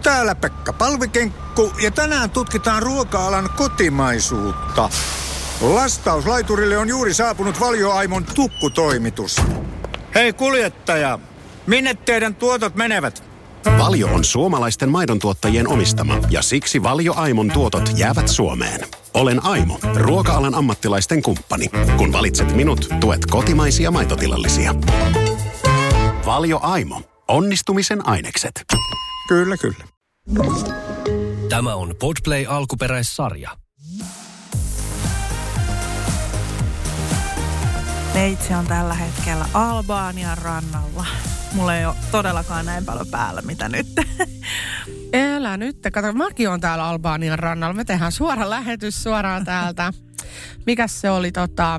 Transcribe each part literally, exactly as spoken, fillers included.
Täällä Pekka Palvikenkku ja tänään tutkitaan ruoka-alan kotimaisuutta. Lastauslaiturille on juuri saapunut Valio-Aimon tukkutoimitus. Hei kuljettaja, minne teidän tuotot menevät? Valio on suomalaisten maidontuottajien omistama ja siksi Valio-Aimon tuotot jäävät Suomeen. Olen Aimo, ruoka-alan ammattilaisten kumppani. Kun valitset minut, tuet kotimaisia maitotilallisia. Valio-Aimo. Onnistumisen ainekset. Kyllä, kyllä. Tämä on Podplay alkuperäissarja. Meitsi on tällä hetkellä Albanian rannalla. Mulla ei ole todellakaan näin paljon päällä, mitä nyt. Elä nyt. Kato, mäkin on täällä Albanian rannalla. Me tehdään suora lähetys suoraan täältä. Mikäs se oli tota...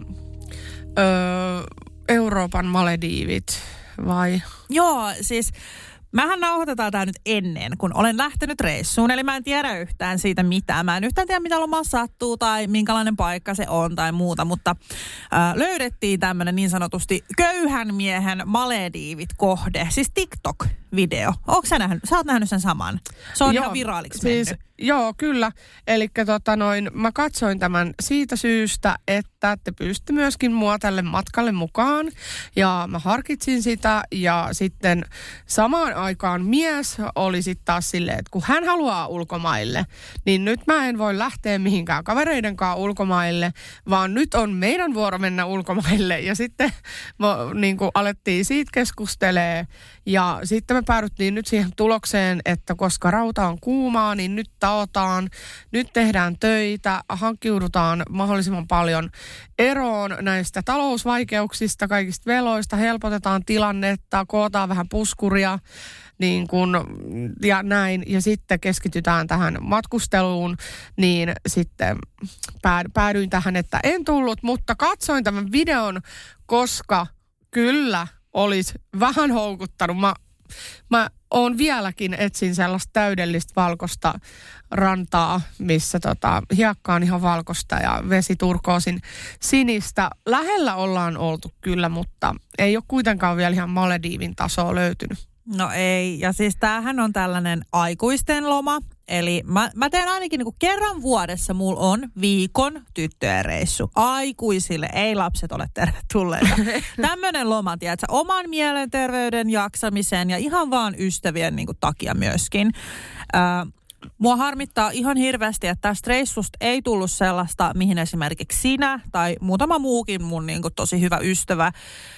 Öö, Euroopan Malediivit vai? Joo, siis... Mähän nauhoitetaan tää nyt ennen, kun olen lähtenyt reissuun. Eli mä en tiedä yhtään siitä mitään. Mä en yhtään tiedä, mitä loma sattuu tai minkälainen paikka se on tai muuta. Mutta äh, löydettiin tämmönen niin sanotusti köyhän miehen Malediivit-kohde. Siis TikTok-video. Ootko sä nähnyt? Sä oot nähnyt sen saman. Se on joo, ihan viraaliksi siis, mennyt. Joo, kyllä. Eli tota noin, mä katsoin tämän siitä syystä, että te pystytte myöskin mua tälle matkalle mukaan. Ja mä harkitsin sitä ja sitten samaan aikaan mies oli sitten taas silleen, että kun hän haluaa ulkomaille, niin nyt mä en voi lähteä mihinkään kavereidenkaan ulkomaille, vaan nyt on meidän vuoro mennä ulkomaille. Ja sitten niin kuin alettiin siitä keskustelee ja sitten me päädyttiin nyt siihen tulokseen, että koska rauta on kuumaa, niin nyt taotaan, nyt tehdään töitä, hankkiudutaan mahdollisimman paljon eroon näistä talousvaikeuksista, kaikista veloista, helpotetaan tilannetta, kootaan vähän puskuria niin kun, ja näin. Ja sitten keskitytään tähän matkusteluun, niin sitten päädyin tähän, että en tullut, mutta katsoin tämän videon, koska kyllä olisi vähän houkuttanut. Mä, mä oon vieläkin etsin sellaista täydellistä valkoista rantaa, missä tota, hiekka on ihan valkoista ja vesi turkoosin sinistä. Lähellä ollaan oltu kyllä, mutta ei ole kuitenkaan vielä ihan Malediivin tasoa löytynyt. No ei, ja siis tämähän on tällainen aikuisten loma. Eli mä, mä teen ainakin niin kuin kerran vuodessa, mulla on viikon tyttöjen reissu. Aikuisille, ei lapset ole tervetulleita. Tämmöinen loma, tiedätkö, oman mielenterveyden jaksamisen ja ihan vaan ystävien niin kuin takia myöskin. Äh, mua harmittaa ihan hirveästi, että tästä reissusta ei tullut sellaista, mihin esimerkiksi sinä tai muutama muukin mun niin kuin tosi hyvä ystävä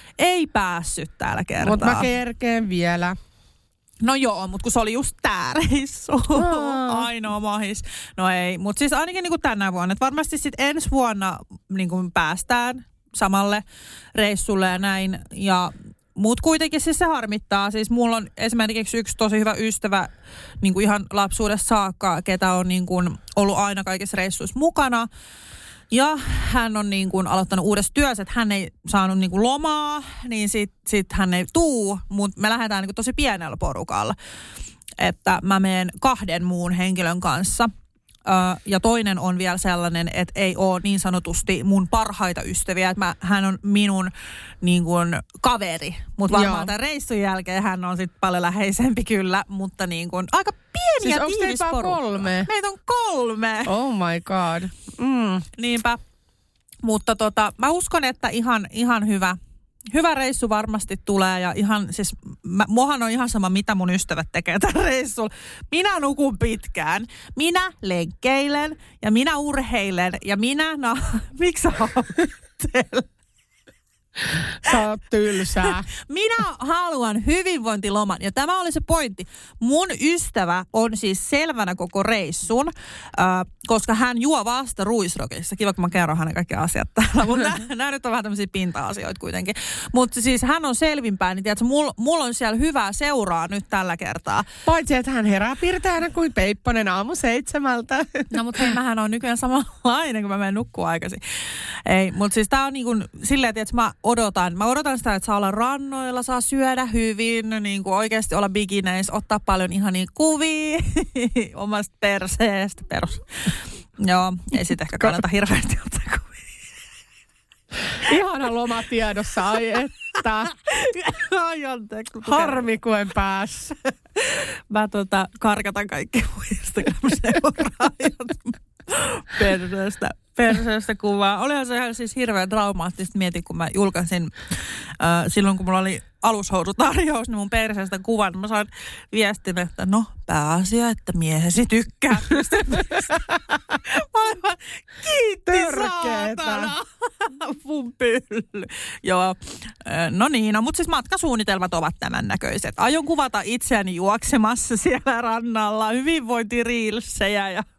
ei päässyt tällä kertaa. Mutta mä kerkeen vielä. No joo, mutta kun se oli just tää reissu. Ainoa mahis. No ei, mutta siis ainakin niinku tänä vuonna. Et varmasti sitten ensi vuonna niinku päästään samalle reissulle ja näin. Ja, mut kuitenkin siis se harmittaa. Siis mulla on esimerkiksi yksi tosi hyvä ystävä niinku ihan lapsuudesta saakka, ketä on niinku ollut aina kaikissa reissuissa mukana. Ja hän on niin kuin aloittanut uudessa työssä, että hän ei saanut niin kuin lomaa, niin sitten sit hän ei tuu, mutta me lähdetään niin kuin tosi pienellä porukalla. Että mä menen kahden muun henkilön kanssa. Ö, ja toinen on vielä sellainen, että ei ole niin sanotusti mun parhaita ystäviä. Että mä, hän on minun niin kuin kaveri, mutta varmaan tämän reissun jälkeen hän on sitten paljon läheisempi kyllä, mutta niin kuin aika pieni ja siis tiivis porukka. kolme? Meitä on kolme. Oh my god. Mm. Niinpä. Mutta tota, mä uskon, että ihan, ihan hyvä, hyvä reissu varmasti tulee ja ihan siis, mä, muahan on ihan sama, mitä mun ystävät tekee tällä reissulla. Minä nukun pitkään, minä lenkkeilen ja minä urheilen ja minä, no, miksi sä haluat? Sä oot tylsää. Minä haluan hyvinvointiloman ja tämä oli se pointti. Mun ystävä on siis selvänä koko reissun, äh, koska hän juo vasta ruisrokissa. Kiva, kun mä kerron hänen kaikki asiat täällä, mutta nämä nyt on vähän tämmöisiä pinta-asioita kuitenkin. Mutta siis hän on selvinpäin, niin tiedätkö, mulla mul on siellä hyvää seuraa nyt tällä kertaa. Paitsi, että hän herää pirteänä kuin Peipponen aamu seitsemältä. No mutta hei, mähän on nykyään samanlainen, kun mä menen nukkua aikaisin. Ei, mutta siis tää on niin kuin silleen, että mä odotan. Mä odotan sitä, että saa olla rannoilla, saa syödä hyvin, niin kuin oikeasti olla bikineissä, ottaa paljon ihania kuvia omasta perseestä. Perus. Joo, ei sit ehkä kannata hirveästi ottaa kuvia. Ihana loma tiedossa, ai että. Ai anteeksi. Harmi, kun en päässä. mä tota, karkatan kaikki mun Instagram-seuraajat perseestä, perseestä kuvaa. Olihan se ihan siis hirveän traumaattista. Mietin, kun mä julkaisin äh, silloin, kun mulla oli alushousutarjous, niin mun perseestä kuvan. Mä sain viestin, että no, pääasia, että miehesi tykkää. Mä olin vaan, kiitti saatana. Mun pylly. Joo, no niin, no, mutta siis matkasuunnitelmat ovat tämän näköiset. Aion kuvata itseäni juoksemassa siellä rannalla, hyvinvointiriilsejä ja...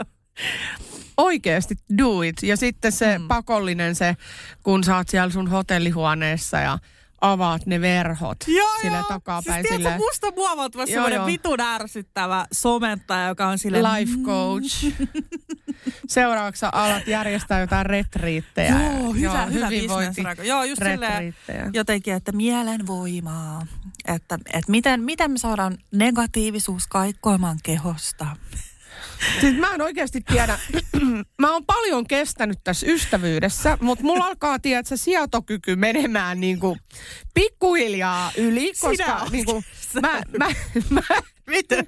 Oikeesti do it. Ja sitten se mm. pakollinen se, kun sä oot siellä sun hotellihuoneessa ja avaat ne verhot joo, sille joo. takapäin. Siis tiedätkö, musta muovautuva semmoinen vitun ärsyttävä somentaja, joka on silleen... Life coach. Seuraavaksi alat järjestää jotain retriittejä. Joo, hyvä, hyvä business. Joo, just silleen jotenkin, että mielen voimaa. Että, että miten, miten me saadaan negatiivisuus kaikkoimaan kehosta. Siis mä en oikeasti tiedä. Mä oon paljon kestänyt tässä ystävyydessä, mutta mulla alkaa, tiedätkö, sietokyky menemään niinku pikkuhiljaa yli, koska niinku mä... mä, mä Miten?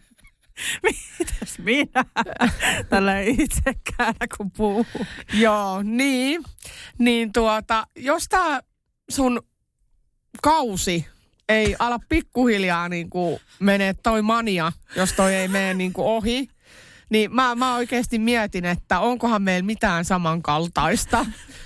Mitäs minä? Tällä itsekäänä kun puhuu. Joo, niin. Niin tuota, jos tää sun kausi ei ala pikkuhiljaa niinku menee toi mania, jos toi ei mene niinku ohi, niin mä, mä oikeasti mietin, että onkohan meillä mitään samankaltaista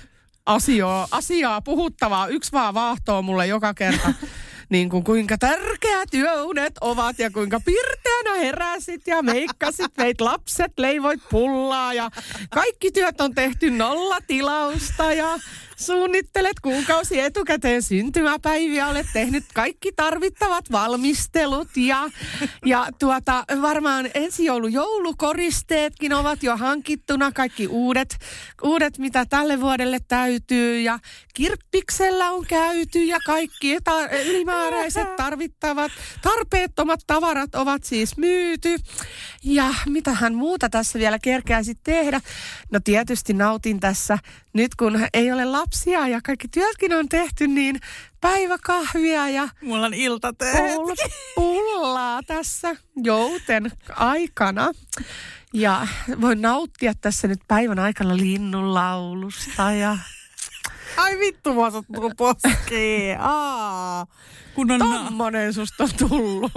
asiaa, asiaa puhuttavaa. Yksi vaan vaahtoo mulle joka kerta, niin kuin kuinka tärkeät yöunet ovat ja kuinka pirteänä heräsit ja meikkasit, veit lapset, leivoit pullaa ja kaikki työt on tehty nollatilausta ja suunnittelet kuukausi etukäteen syntymäpäiviä, olet tehnyt kaikki tarvittavat valmistelut ja, ja tuota, varmaan ensi joulu joulukoristeetkin ovat jo hankittuna, kaikki uudet, uudet, mitä tälle vuodelle täytyy ja kirppiksellä on käyty ja kaikki ta- ylimääräiset tarvittavat, tarpeettomat tavarat ovat siis myyty ja mitähän muuta tässä vielä kerkeäisi tehdä. No tietysti nautin tässä nyt kun ei ole lapsia ja kaikki työtkin on tehty, niin päiväkahvia ja... Mulla on iltateet. Pullaa tässä jouten aikana. Ja voin nauttia tässä nyt päivän aikana linnunlaulusta ja... Ai vittu, mua sattuu poskiin. Aa, kun on... Tommonen susta on tullut.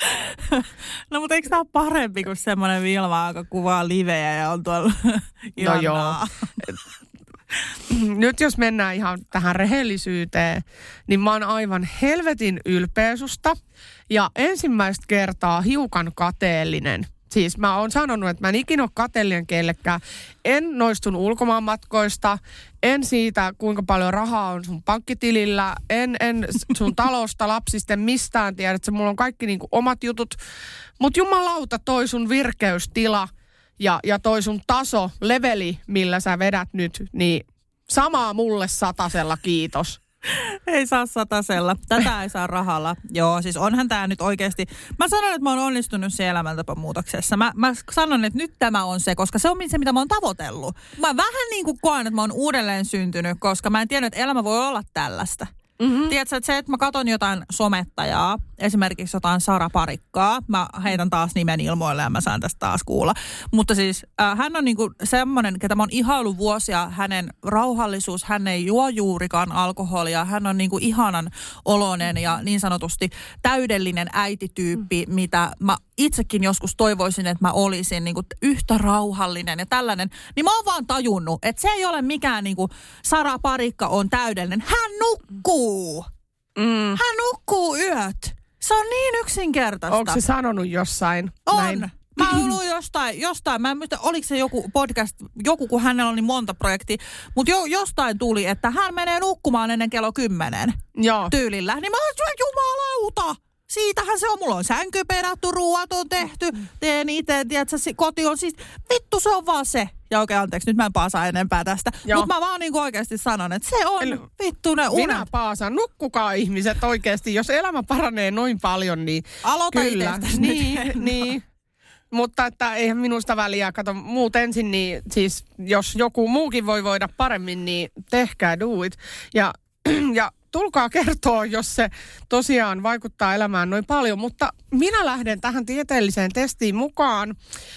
No mutta eikö tää ole parempi kuin semmonen Vilma, joka kuvaa livejä ja on tuolla no joo. Nyt jos mennään ihan tähän rehellisyyteen, niin mä oon aivan helvetin ylpeä susta ja ensimmäistä kertaa hiukan kateellinen. Siis mä oon sanonut, että mä en ikinä ole kateellinen kellekään. En noistun ulkomaanmatkoista, en siitä, kuinka paljon rahaa on sun pankkitilillä, en, en sun talosta, lapsista, mistään tiedä, että mulla on kaikki niinku omat jutut. Mutta jumalauta, toi sun virkeystila ja, ja toi sun taso, leveli, millä sä vedät nyt, niin samaa mulle satasella, kiitos. Ei saa satasella. Tätä ei saa rahalla. Joo, siis onhan tää nyt oikeasti... Mä sanon, että mä oon onnistunut siellä elämäntapamuutoksessa. Mä, mä sanon, että nyt tämä on se, koska se on se, mitä mä oon tavoitellut. Mä vähän niin kuin koen, että mä oon uudelleen syntynyt, koska mä en tiedä, että elämä voi olla tällaista. Mm-hmm. Tiedätkö, että se, että mä katon jotain somettajaa, esimerkiksi jotain Sara Parikkaa, mä heitän taas nimen ilmoille ja mä saan tästä taas kuulla. Mutta siis äh, hän on niinku semmoinen, ketä mä oon ihaillut vuosia, hänen rauhallisuus, hän ei juo juurikaan alkoholia, hän on niinku ihanan oloinen ja niin sanotusti täydellinen äitityyppi, mm. mitä mä itsekin joskus toivoisin, että mä olisin niinku yhtä rauhallinen ja tällainen. Niin mä oon vaan tajunnut, että se ei ole mikään niinku Sara Parikka on täydellinen. Hän nukkuu. Mm. Hän nukkuu yöt. Se on niin yksinkertaista. Onko se sanonut jossain? On. Näin? Mä oon ollut jostain, jostain, mä en muista, oliko se joku podcast, joku kun hänellä on niin monta projektia, mutta jo, jostain tuli, että hän menee nukkumaan ennen kello kymmenen Joo. tyylillä. Niin mä oon, jumalauta, siitähän se on, mulla on sänky pedattu, ruuat on tehty, teen itse, tiedätkö, koti on siis, vittu se on vaan se. Ja oikein anteeksi, nyt mä en paasa enempää tästä. Mutta mä vaan niin oikeasti sanon, että se on Eli, vittu ne unet. Minä paasan. Nukkukaa ihmiset oikeasti. Jos elämä paranee noin paljon, niin aloita kyllä. Niin, niin. Mutta että eihän minusta väliä. Kato, muut ensin, niin siis jos joku muukin voi voida paremmin, niin tehkää do it. Ja, ja tulkaa kertoa, jos se tosiaan vaikuttaa elämään noin paljon. Mutta minä lähden tähän tieteelliseen testiin mukaan,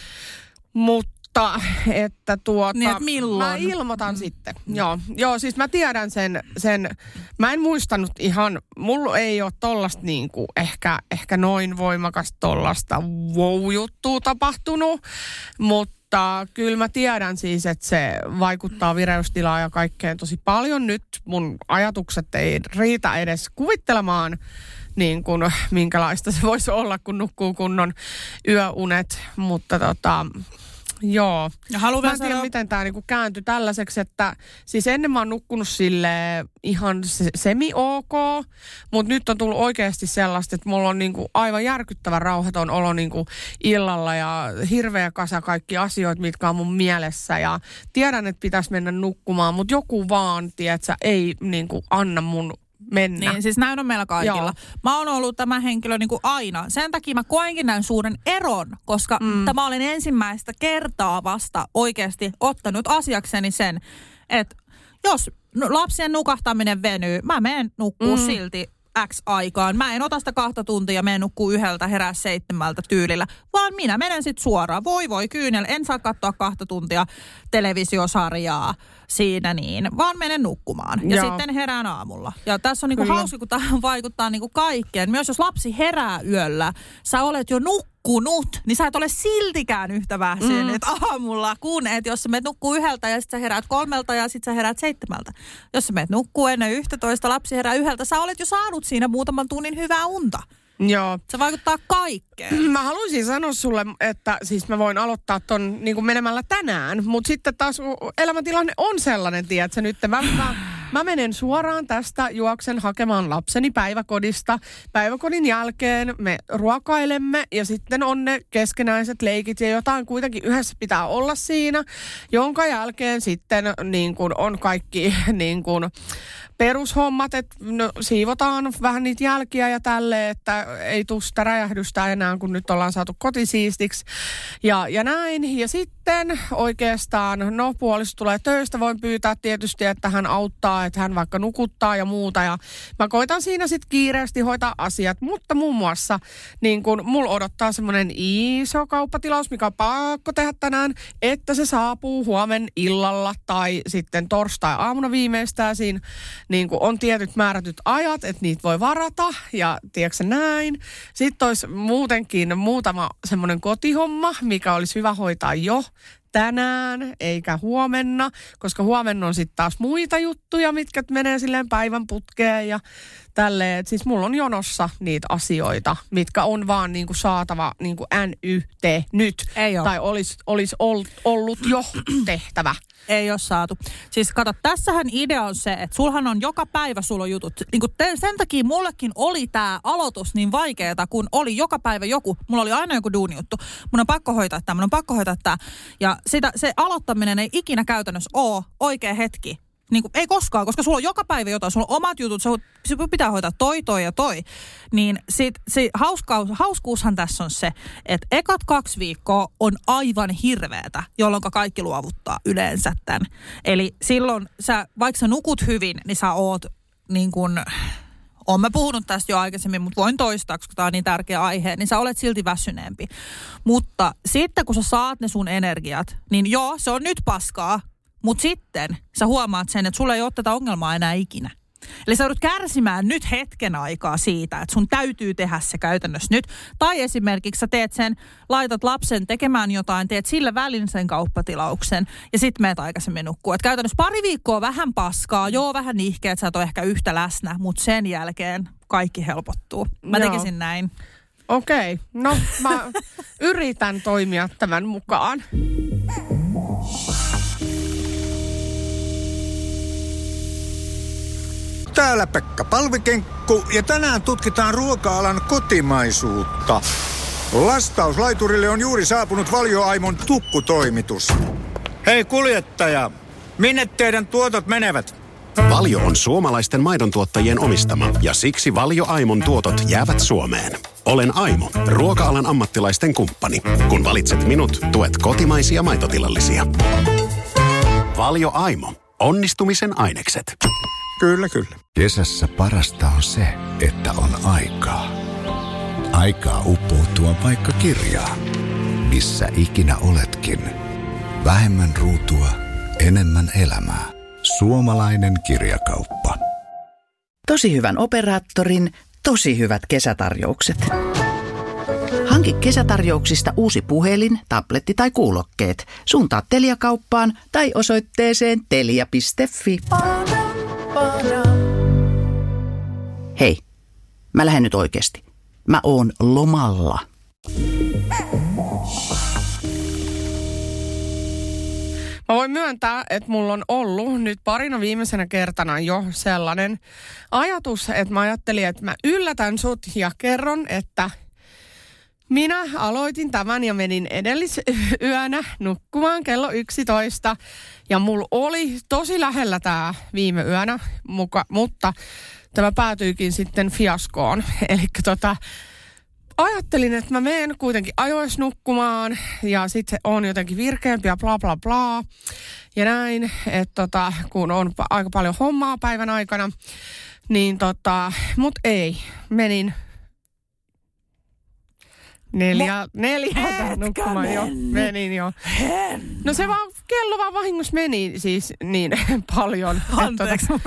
mutta että tuota... Niin, että milloin? Mä ilmoitan mm. sitten. Joo, joo, siis mä tiedän sen, sen, mä en muistanut ihan, mulla ei ole tollasta niinku ehkä, ehkä noin voimakas tollasta wow-juttua tapahtunut, mutta Mutta kyllä mä tiedän siis, että se vaikuttaa vireystilaan ja kaikkeen tosi paljon. Nyt mun ajatukset ei riitä edes kuvittelemaan, niin kuin, minkälaista se voisi olla, kun nukkuu kunnon yöunet. Mutta tota, joo. Ja mä en tiedä, sanoa... miten tämä niinku kääntyi tällaiseksi, että siis ennen mä oon nukkunut silleen ihan semi-ok, mutta nyt on tullut oikeasti sellaista, että mulla on niinku aivan järkyttävä rauhaton olo niinku illalla ja hirveä kasa kaikki asioita, mitkä on mun mielessä. Ja tiedän, että pitäisi mennä nukkumaan, mutta joku vaan, tiedätkö, ei niinku anna mun mennä. Niin, siis näin on meillä kaikilla. Joo. Mä oon ollut tämä henkilö niin kuin aina. Sen takia mä koenkin näin suuren eron, koska mm. tämä olin ensimmäistä kertaa vasta oikeasti ottanut asiakseni sen, että jos lapsien nukahtaminen venyy, mä menen nukkuu mm. silti X aikaan. Mä en ota sitä kahta tuntia, menen nukkuu yhdeltä, herää seitsemältä tyylillä, vaan minä menen sitten suoraan. Voi voi kyynel, en saa katsoa kahta tuntia televisiosarjaa siinä niin, vaan menen nukkumaan. Ja Joo. sitten herään aamulla. Ja tässä on niinku hauska, kun tämä vaikuttaa niinku kaikkeen. Myös jos lapsi herää yöllä, sä olet jo nukkunut, niin sä et ole siltikään yhtä väsynyt mm. aamulla, kun et jos sä menet nukkuu yhdeltä ja sitten sä heräät kolmelta ja sitten sä heräät seitsemältä. Jos sä menet nukkuu ennen yhtätoista, lapsi herää yhdeltä, sä olet jo saanut siinä muutaman tunnin hyvää unta. Joo. Se vaikuttaa kaikkeen. Mä haluaisin sanoa sulle, että siis mä voin aloittaa ton niin kuin menemällä tänään, mutta sitten taas elämäntilanne on sellainen, tiedätkö, nyt mä, mä, mä menen suoraan tästä, juoksen hakemaan lapseni päiväkodista. Päiväkodin jälkeen me ruokailemme ja sitten on ne keskenäiset leikit ja jotain kuitenkin yhdessä pitää olla siinä, jonka jälkeen sitten niin kuin on kaikki niin kuin perushommat, että no, siivotaan vähän niitä jälkiä ja tälleen, että ei tule sitä räjähdystä enää, kun nyt ollaan saatu kotisiistiksi ja, ja näin. Ja sitten oikeastaan, no puoliso tulee töistä, voin pyytää tietysti, että hän auttaa, että hän vaikka nukuttaa ja muuta. Ja mä koitan siinä sitten kiireesti hoitaa asiat, mutta muun muassa niin kun mulla odottaa semmoinen iso kauppatilaus, mikä on pakko tehdä tänään, että se saapuu huomen illalla tai sitten torstai-aamuna viimeistään siinä. Niin kuin on tietyt määrätyt ajat, että niitä voi varata ja tiedätkö näin. Sitten olisi muutenkin muutama semmoinen kotihomma, mikä olisi hyvä hoitaa jo tänään eikä huomenna, koska huomenna on sitten taas muita juttuja, mitkä menee silleen päivän putkeen ja tälleen. Et siis mulla on jonossa niitä asioita, mitkä on vaan niinku saatava niinku N Y T nyt. Ei ole. Tai olisi olis ollut jo tehtävä. Ei ole saatu. Siis kato, tässähän idea on se, että sulhan on joka päivä sulla on jutut. Niin kuin te, sen takia mullekin oli tämä aloitus niin vaikeaa, kun oli joka päivä joku. Mulla oli aina joku duunijuttu. Mun on pakko hoitaa tämä, mun on pakko hoitaa tämä. Ja sitä, se aloittaminen ei ikinä käytännössä ole oikea hetki. Niin kuin, ei koskaan, koska sulla on joka päivä jotain, sulla on omat jutut, se pitää hoitaa toi, toi ja toi. Niin sit, sit, hauskaus, hauskuushan tässä on se, että ekat kaksi viikkoa on aivan hirveetä, jolloin kaikki luovuttaa yleensä tämän. Eli silloin, sä, vaikka sä nukut hyvin, niin sä oot niin kuin, oon mä puhunut tästä jo aikaisemmin, mutta voin toistaa, koska tää on niin tärkeä aihe, niin sä olet silti väsyneempi. Mutta sitten kun sä saat ne sun energiat, niin joo, se on nyt paskaa. Mutta sitten sä huomaat sen, että sulla ei ole tätä ongelmaa enää ikinä. Eli sä joudut kärsimään nyt hetken aikaa siitä, että sun täytyy tehdä se käytännössä nyt. Tai esimerkiksi sä teet sen, laitat lapsen tekemään jotain, teet sillä välin sen kauppatilauksen ja sitten meet aikaisemmin nukkuu. Et käytännössä pari viikkoa vähän paskaa, joo vähän nihkeä, että sä et ole ehkä yhtä läsnä, mutta sen jälkeen kaikki helpottuu. Mä joo. tekisin näin. Okei, okay. No mä yritän toimia tämän mukaan. Täällä Pekka Palvikenkku ja tänään tutkitaan ruoka-alan kotimaisuutta. Lastauslaiturille on juuri saapunut Valio Aimon tukkutoimitus. Hei kuljettaja, minne teidän tuotot menevät? Valio on suomalaisten maidontuottajien omistama ja siksi Valio Aimon tuotot jäävät Suomeen. Olen Aimo, ruoka-alan ammattilaisten kumppani. Kun valitset minut, tuet kotimaisia maitotilallisia. Valio Aimo, onnistumisen ainekset. Kyllä, kyllä. Kesässä parasta on se, että on aikaa. Aikaa uppoutua vaikka kirjaan. Missä ikinä oletkin. Vähemmän ruutua, enemmän elämää. Suomalainen kirjakauppa. Tosi hyvän operaattorin, tosi hyvät kesätarjoukset. Hanki kesätarjouksista uusi puhelin, tabletti tai kuulokkeet. Suuntaa Telia-kauppaan tai osoitteeseen telia piste fi. Hei, mä lähden nyt oikeasti. Mä oon lomalla. Mä voin myöntää, että mulla on ollut nyt parina viimeisenä kertana jo sellainen ajatus, että mä ajattelin, että mä yllätän sut ja kerron, että minä aloitin tämän ja menin edellisyönä nukkumaan kello yksitoista. Ja mulla oli tosi lähellä tää viime yönä, muka, mutta tämä päätyikin sitten fiaskoon. Eli tota, ajattelin, että mä menen kuitenkin ajois nukkumaan ja sitten on jotenkin virkeämpi ja bla bla bla. Ja näin, että tota, kun on aika paljon hommaa päivän aikana, niin tota, mut ei, menin Neljä, neljältä nukkumaan jo. Menin jo. En. No se vaan, kello vaan vahingossa meni siis niin paljon. Anteeksi mun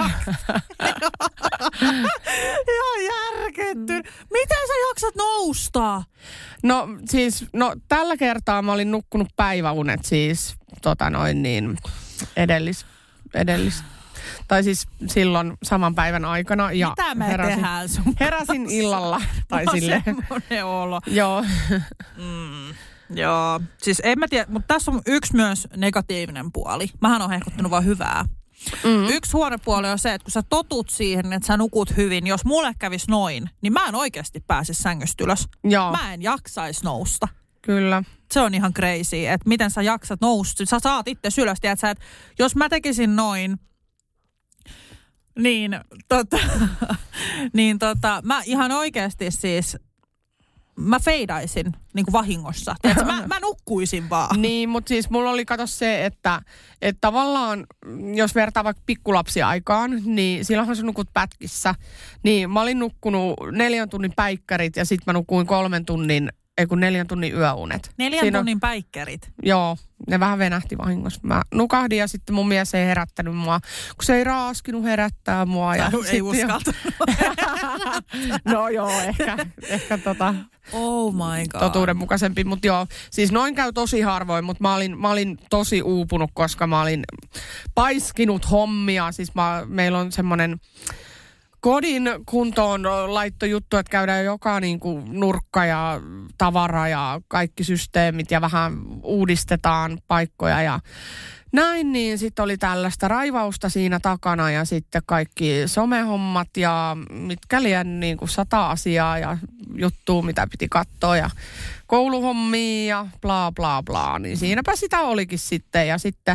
Ihan järketty. Miten sä jaksat nousta? No siis, no tällä kertaa mä olin nukkunut päiväunet siis tota noin niin edellis, edellis. Tai siis silloin saman päivän aikana. Ja mitä me heräsin, tehdään sun heräsin illalla. Tai no silleen. semmoinen olo. Joo. Mm, joo. Siis en mä tiedä, mutta tässä on yksi myös negatiivinen puoli. Mähän on hehkuttanut vaan hyvää. Mm-hmm. Yksi huono puoli on se, että kun sä totut siihen, että sä nukut hyvin, jos mulle kävisi noin, niin mä en oikeasti pääsisi sängystä ylös. Joo. Mä en jaksaisi nousta. Kyllä. Se on ihan crazy, että miten sä jaksat nousta. Sä saat itse ylös, tiedät sä, että jos mä tekisin noin, Niin, tota, niin tota, mä ihan oikeasti siis, mä feidaisin niin kuin vahingossa. Tiedätkö, mä, mä nukkuisin vaan. Niin, mutta siis mulla oli kato se, että, että tavallaan, jos vertaa vaikka pikkulapsiaikaan, niin silloinhan sä nukut pätkissä. Niin mä olin nukkunut neljän tunnin päikkärit ja sit mä nukuin kolmen tunnin, ei kun neljän tunnin yöunet. Neljän Siinä tunnin on, päikkärit? Joo, ne vähän venähti vahingossa. Mä nukahdin ja sitten mun mies ei herättänyt mua, kun se ei raaskinut herättää mua. Ja ei uskaltanut. No joo, ehkä, ehkä tota, oh my God. totuudenmukaisempi. Mutta joo, siis noin käy tosi harvoin, mutta mä olin, mä olin tosi uupunut, koska mä olin paiskinut hommia. Siis mä, meillä on semmoinen kodin kuntoon laitto juttu, että käydään joka niin kuin nurkka ja tavara ja kaikki systeemit ja vähän uudistetaan paikkoja ja näin, niin sitten oli tällaista raivausta siinä takana ja sitten kaikki somehommat ja mitkä liian niin kuin sata asiaa ja juttua, mitä piti katsoa ja kouluhommia ja bla bla bla, niin siinäpä sitä olikin sitten ja sitten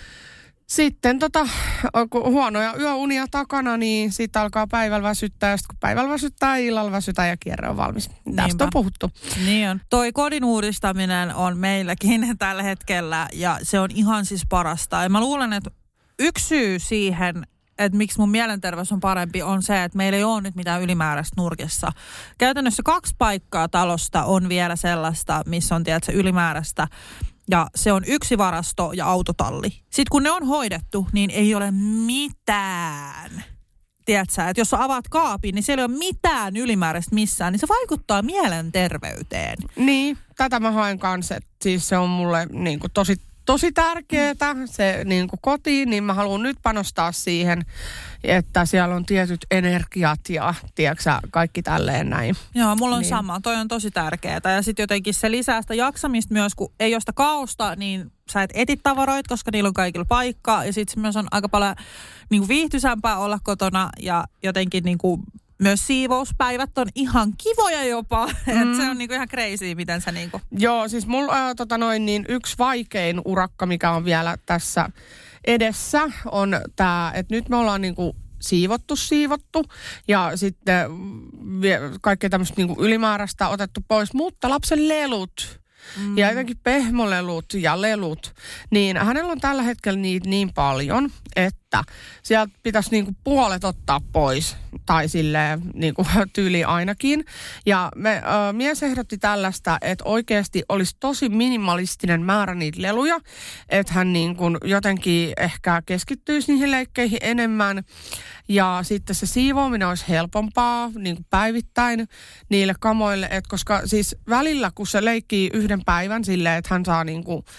Sitten tota, kun huonoja yöunia takana, niin siitä alkaa päivällä väsyttää. Ja sitten kun päivällä väsyttää, illalla väsyttää ja kierre on valmis. Niinpä. Tästä on puhuttu. Niin on. Toi kodin uudistaminen on meilläkin tällä hetkellä ja se on ihan siis parasta. Ja mä luulen, että yksi syy siihen, että miksi mun mielenterveys on parempi, on se, että meillä ei ole nyt mitään ylimääräistä nurkissa. Käytännössä kaksi paikkaa talosta on vielä sellaista, missä on tiedätkö, ylimääräistä. Ja se on yksi varasto ja autotalli. Sitten kun ne on hoidettu, niin ei ole mitään. Tiedätkö, että jos sä avaat kaapin, niin siellä ei ole mitään ylimääräistä missään, niin se vaikuttaa mielenterveyteen. Niin, tätä mä haen kanssa. Siis se on mulle niin kuin tosi, tosi tärkeää, se niin kuin kotiin, niin mä haluan nyt panostaa siihen, että siellä on tietyt energiat ja tiedätkö, kaikki tälleen näin. Joo, mulla on niin. sama. Toi on tosi tärkeää. Ja sitten jotenkin se lisää sitä jaksamista myös, kun ei ole sitä kaosta, niin sä et etit tavaroit, koska niillä on kaikilla paikkaa. Ja sitten myös on aika paljon niin kuin viihtyisämpää olla kotona ja jotenkin niin kuin myös siivouspäivät on ihan kivoja jopa. Mm. Et se on niinku ihan crazy, miten sä niinku. Joo, siis mulla äh, tota noin, niin yksi vaikein urakka, mikä on vielä tässä edessä, on tää, että nyt me ollaan niinku siivottu, siivottu ja sitten kaikkea tämmöistä niinku ylimääräistä otettu pois, mutta lapsen lelut mm. ja jotenkin pehmolelut ja lelut, niin hänellä on tällä hetkellä niitä niin paljon, että sieltä pitäisi niinku puolet ottaa pois, tai silleen niinku tyyli ainakin. Ja me, ö, mies ehdotti tällaista, että oikeasti olisi tosi minimalistinen määrä niitä leluja, että hän niinku jotenkin ehkä keskittyisi niihin leikkeihin enemmän. Ja sitten se siivoaminen olisi helpompaa niin kuin päivittäin niille kamoille, että koska siis välillä kun se leikkii yhden päivän silleen, että hän saa niin kuin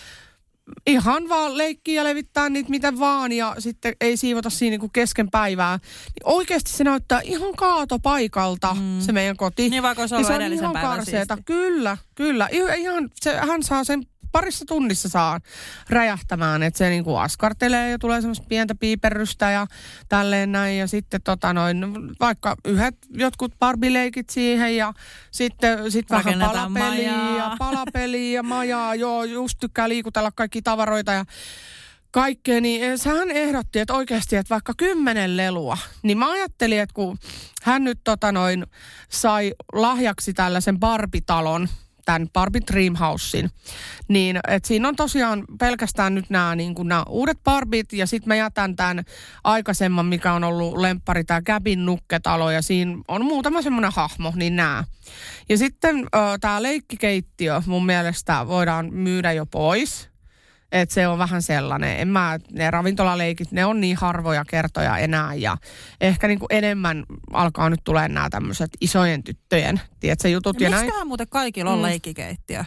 ihan vaan leikkiä ja levittää niitä miten vaan ja sitten ei siivota siinä niin kuin kesken päivää, niin oikeasti se näyttää ihan kaatopaikalta mm. se meidän koti. Niin vaikka se on ollut edellisen päivän siisti. Kyllä, kyllä. Ihan, se, hän saa sen parissa tunnissa saa räjähtämään, että se niinku askartelee ja tulee semmoista pientä piiperrystä ja tälleen näin. Ja sitten tota noin, vaikka yhdet jotkut barbileikit siihen ja sitten sit vähän palapeliä ja palapeliä ja majaa. Joo, just tykkää liikutella kaikki tavaroita ja kaikkea. Niin sehän ehdotti, että oikeasti, että vaikka kymmenen lelua, niin mä ajattelin, että kun hän nyt tota noin sai lahjaksi tällaisen Barbie-talon, tämän Barbie Dreamhousein, niin että siinä on tosiaan pelkästään nyt nämä, niin kuin nämä uudet Barbit ja sitten mä jätän tämän aikaisemman, mikä on ollut lemppari, tämä Gabin nukketalo ja siinä on muutama semmoinen hahmo, niin nämä. Ja sitten tämä leikkikeittiö mun mielestä voidaan myydä jo pois. Että se on vähän sellainen, en mä, ne ravintolaleikit, ne on niin harvoja kertoja enää ja ehkä niinku enemmän alkaa nyt tulee nämä tämmöiset isojen tyttöjen, tiedätkö, jutut ja, ja näin. Miksiköhän muuten kaikilla on mm. leikkikeittiö?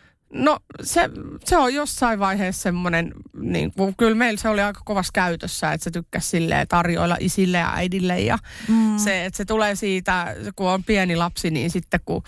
No se, se on jossain vaiheessa semmoinen, niin kuin, kyllä meillä se oli aika kovassa käytössä, että se tykkäsi silleen tarjoilla isille ja äidille ja mm. se, että se tulee siitä, kun on pieni lapsi, niin sitten kun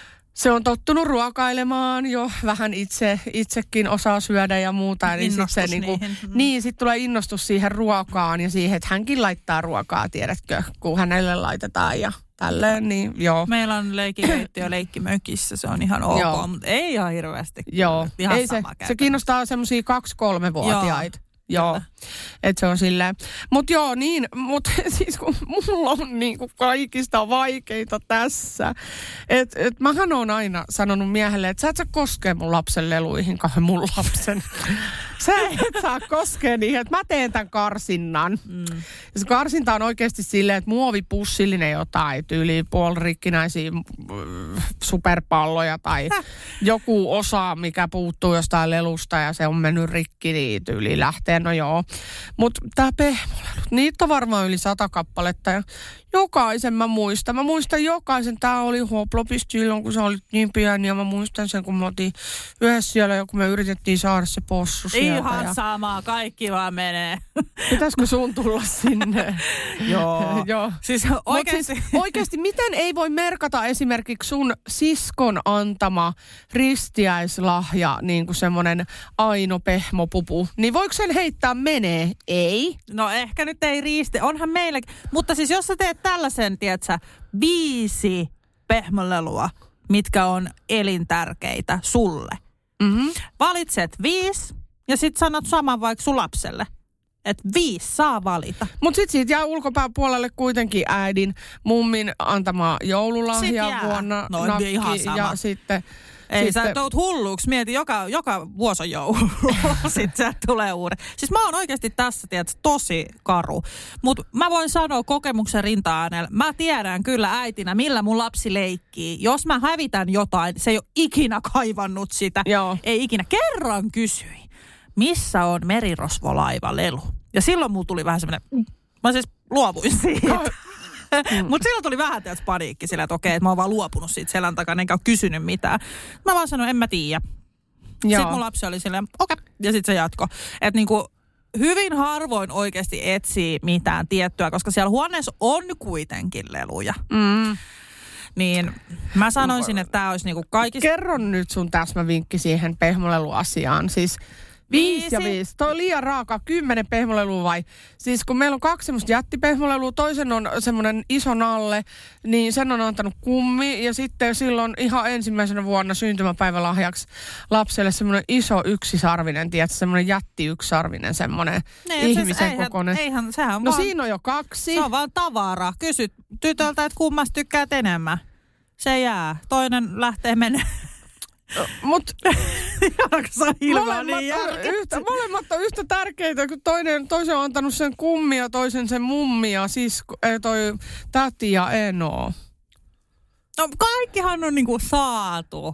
se on tottunut ruokailemaan jo vähän itse, itsekin osaa syödä ja muuta. Niin sitten se niinku, niin, sit tulee innostus siihen ruokaan ja siihen, että hänkin laittaa ruokaa, tiedätkö, kun hänelle laitetaan ja tälleen, niin joo. Meillä on leikkikeittiö leikkimökissä, se on ihan ok, mutta ei ihan hirveästi. Joo, ihan ei se, se kiinnostaa semmoisia kaksi-kolme-vuotiaita. Joo, että se on silleen. Mutta joo, niin, mutta siis kun mulla on niinku kaikista vaikeita tässä. Että et mähän oon aina sanonut miehelle, että sä et saa koskea mun lapsen leluihin, kahden mun lapsen. Sä et saa koskea niihin, että mä teen tämän karsinnan. Mm. Ja se karsinta on oikeasti silleen, että muovipussillinen jotain, tyyli puolirikkinäisiä superpalloja tai Häh. joku osa, mikä puuttuu jostain lelusta ja se on mennyt rikki, niin tyyli lähtee. No joo, mutta tää pehmolelut, niitä on varmaan yli sata kappaletta ja jokaisen mä muistan. Mä muistan jokaisen, tää oli Hoplopista silloin, kun se oli niin pieni ja mä muistan sen, kun me oltiin yhdessä siellä ja kun me yritettiin saada se possu sieltä. Ihan ja sama, kaikki vaan menee. Pitäisikö sun tulla sinne? Joo. Joo. Siis oikeasti. Siis oikeasti, miten ei voi merkata esimerkiksi sun siskon antama ristiäislahja, niin kuin semmoinen Aino pehmopupu, niin voiko sen heittää menee? Ei. No ehkä nyt ei riiste, onhan meilläkin. Mutta siis jos sä teet tällaisen, tiedätkö, viisi pehmolelua, mitkä on elintärkeitä sulle. Mm-hmm. Valitset viisi ja sit sanot saman vaikka sun lapselle. Että viisi saa valita. Mutta sitten siitä jää ulkopuolelle kuitenkin äidin, mummin antama joululahja vuonna. No nakki, ihan sama. Ja sitten Ei, sitten sä tuut hulluksi. Mieti, joka, joka vuosi on joulu. Sitten se tulee uuden. Siis mä oon oikeasti tässä, tiedätkö, tosi karu. Mutta mä voin sanoa kokemuksen rinta-äänellä. Mä tiedän kyllä äitinä, millä mun lapsi leikkii. Jos mä hävitän jotain, se ei ole ikinä kaivannut sitä. Joo. Ei ikinä. Kerran kysyin, missä on merirosvolaiva lelu. Ja silloin mulla tuli vähän semmoinen, mä siis luovuin siitä. Mm. Mutta silloin tuli vähän teet paniikki sillä, että okei, että mä oon vaan luopunut siitä selän takana, enkä ole kysynyt mitään. Mä vaan sanoin, en mä tiedä. Sitten mun lapsi oli silleen, okei, okay. Ja sitten se jatko. Että niinku hyvin harvoin oikeasti etsii mitään tiettyä, koska siellä huoneessa on kuitenkin leluja. Mm. Niin mä sanoisin, että tää olisi niinku kaikista. Kerron nyt sun täsmävinkki siihen pehmoleluasiaan. Siis Viisi ja viisi. Toi on liian raaka. Kymmenen pehmolelua vai? Siis kun meillä on kaksi semmoista jättipehmolelua, toisen on semmoinen iso nalle, niin sen on antanut kummi. Ja sitten silloin ihan ensimmäisenä vuonna syntymäpäivälahjaksi lapselle semmoinen iso yksisarvinen, tiedätkö, semmoinen jätti yksisarvinen, semmoinen niin, ihmisen siis eihän, kokoinen. Eihän, sehän on no vaan, siinä on jo kaksi. Se on vaan tavara. Kysyt tytöltä, että kummasta tykkäät enemmän. Se jää. Toinen lähtee menemään. Mut Onko se on ilmaa molemmat, niin on järkytty? yhtä, molemmat on yhtä, molemmat on yhtä tärkeitä, kun toinen, toisen on antanut sen kummia, toisen sen mummia, siis toi täti ja Eno. No kaikkihan on niinku saatu.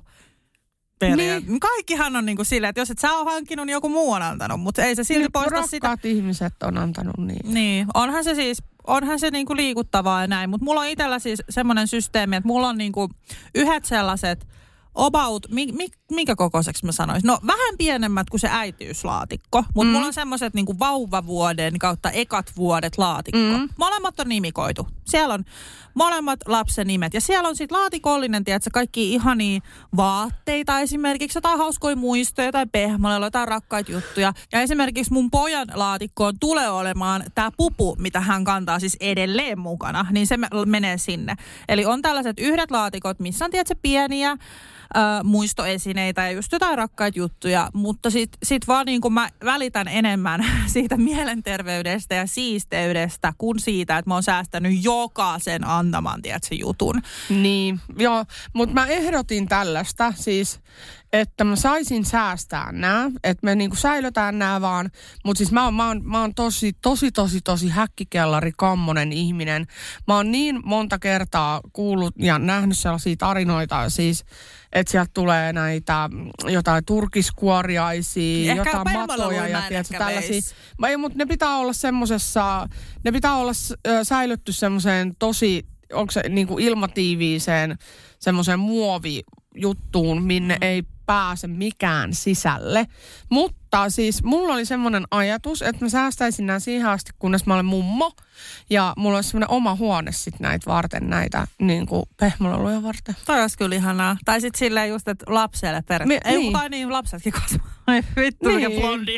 Niin. Kaikkihan on niinku silleen, että jos et sä ole hankkinut, niin joku muu on antanut, mutta ei se silti niin, poista rakkaat sitä. ihmiset on antanut niin. Niin, onhan se siis, onhan se niinku liikuttavaa ja näin, mutta mulla on itsellä siis semmoinen systeemi, että mulla on niinku yhdet sellaiset about, mi, mi, minkä kokoiseksi mä sanoisin? No vähän pienemmät kuin se äitiyslaatikko, mutta mm. mulla on semmoiset niinku vauvavuoden kautta ekat vuodet laatikko. Mm. Molemmat on nimikoitu. Siellä on molemmat lapsen nimet ja siellä on sitten laatikollinen, tiedätkö, kaikki ihania vaatteita esimerkiksi, jotain hauskoja muistoja, jotain pehmoleilla, jotain rakkaita juttuja. Ja esimerkiksi mun pojan laatikkoon tulee olemaan tää pupu, mitä hän kantaa siis edelleen mukana, niin se menee sinne. Eli on tällaiset yhdet laatikot, missä on tiedätkö, pieniä Äh, muistoesineitä ja just jotain rakkaita juttuja, mutta sit, sit vaan niin kuin mä välitän enemmän siitä mielenterveydestä ja siisteydestä kuin siitä, että mä oon säästänyt jokaisen antaman, tiedätkö, jutun. Niin, joo, mutta mä ehdotin tällaista siis, että mä saisin säästää nämä, että me niinku säilötään nämä vaan, mutta siis mä oon, mä, oon, mä oon tosi, tosi, tosi, tosi häkkikellari kammonen ihminen. Mä oon niin monta kertaa kuullut ja nähnyt sellaisia tarinoita siis, että sieltä tulee näitä jotain turkiskuoriaisia, ehkä jotain matoja ja tiedätkö, tällaisia. Ei, mutta ne pitää olla semmosessa, ne pitää olla säilytty semmoiseen tosi, onko se niinku ilmatiiviiseen semmoiseen muovijuttuun, minne mm. ei pääse mikään sisälle. Mutta siis mulla oli semmoinen ajatus, että mä säästäisin nämä siihen asti, kunnes mä olen mummo. Ja mulla olisi semmoinen oma huone sit näitä varten, näitä niin kuin pehmoleluja varten. Toi olisi kyllä ihanaa. Tai sitten silleen just, että lapselle periaatteessa. Ei, niin. Tai niin, lapsetkin kasvaa. Vittu, niin. Mikä blondi.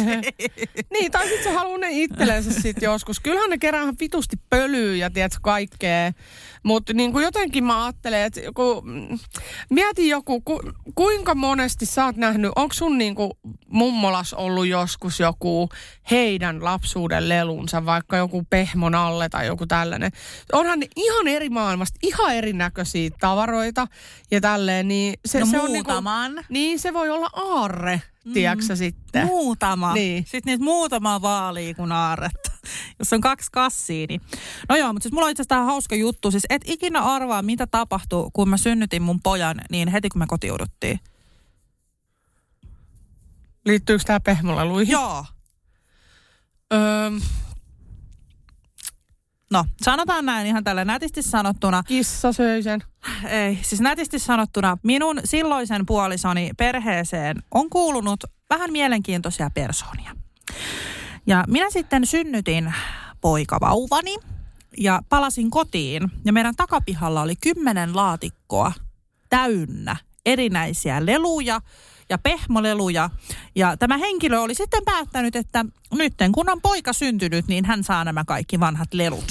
Niin, tai sitten se haluaa ne itsellensä sitten joskus. Kyllähän ne kerää vitusti pölyä ja tiedätkö kaikkea. Mutta niin kuin jotenkin mä ajattelen, että joku, mietin joku, ku, kuinka monesti sä oot nähnyt, onko sun niin kuin mummolas ollut joskus joku heidän lapsuuden lelunsa, vaikka joku pehmon alle tai joku tällainen. Onhan ne ihan eri maailmasta, ihan erinäköisiä tavaroita ja tälleen. Niin se, no se muutaman. On niin, kuin, niin se voi olla aarre, mm, tiedätkö sitten. Muutama. Niin. Sitten niitä muutama vaalii kuin aarretta. Jos on kaksi kassia, niin... No joo, mutta siis mulla on itse asiassa tähän hauska juttu. Siis et ikinä arvaa, mitä tapahtui, kun mä synnytin mun pojan, niin heti kun me kotiuduttiin. Liittyykö tää pehmoleluihin? Joo. Öö... No, sanotaan näin ihan tällä nätisti sanottuna. Kissa söi sen. Ei, siis nätisti sanottuna minun silloisen puolisoni perheeseen on kuulunut vähän mielenkiintoisia persoonia. Ja minä sitten synnytin poikavauvani ja palasin kotiin. Ja meidän takapihalla oli kymmenen laatikkoa täynnä erinäisiä leluja ja pehmoleluja. Ja tämä henkilö oli sitten päättänyt, että nyt kun on poika syntynyt, niin hän saa nämä kaikki vanhat lelut.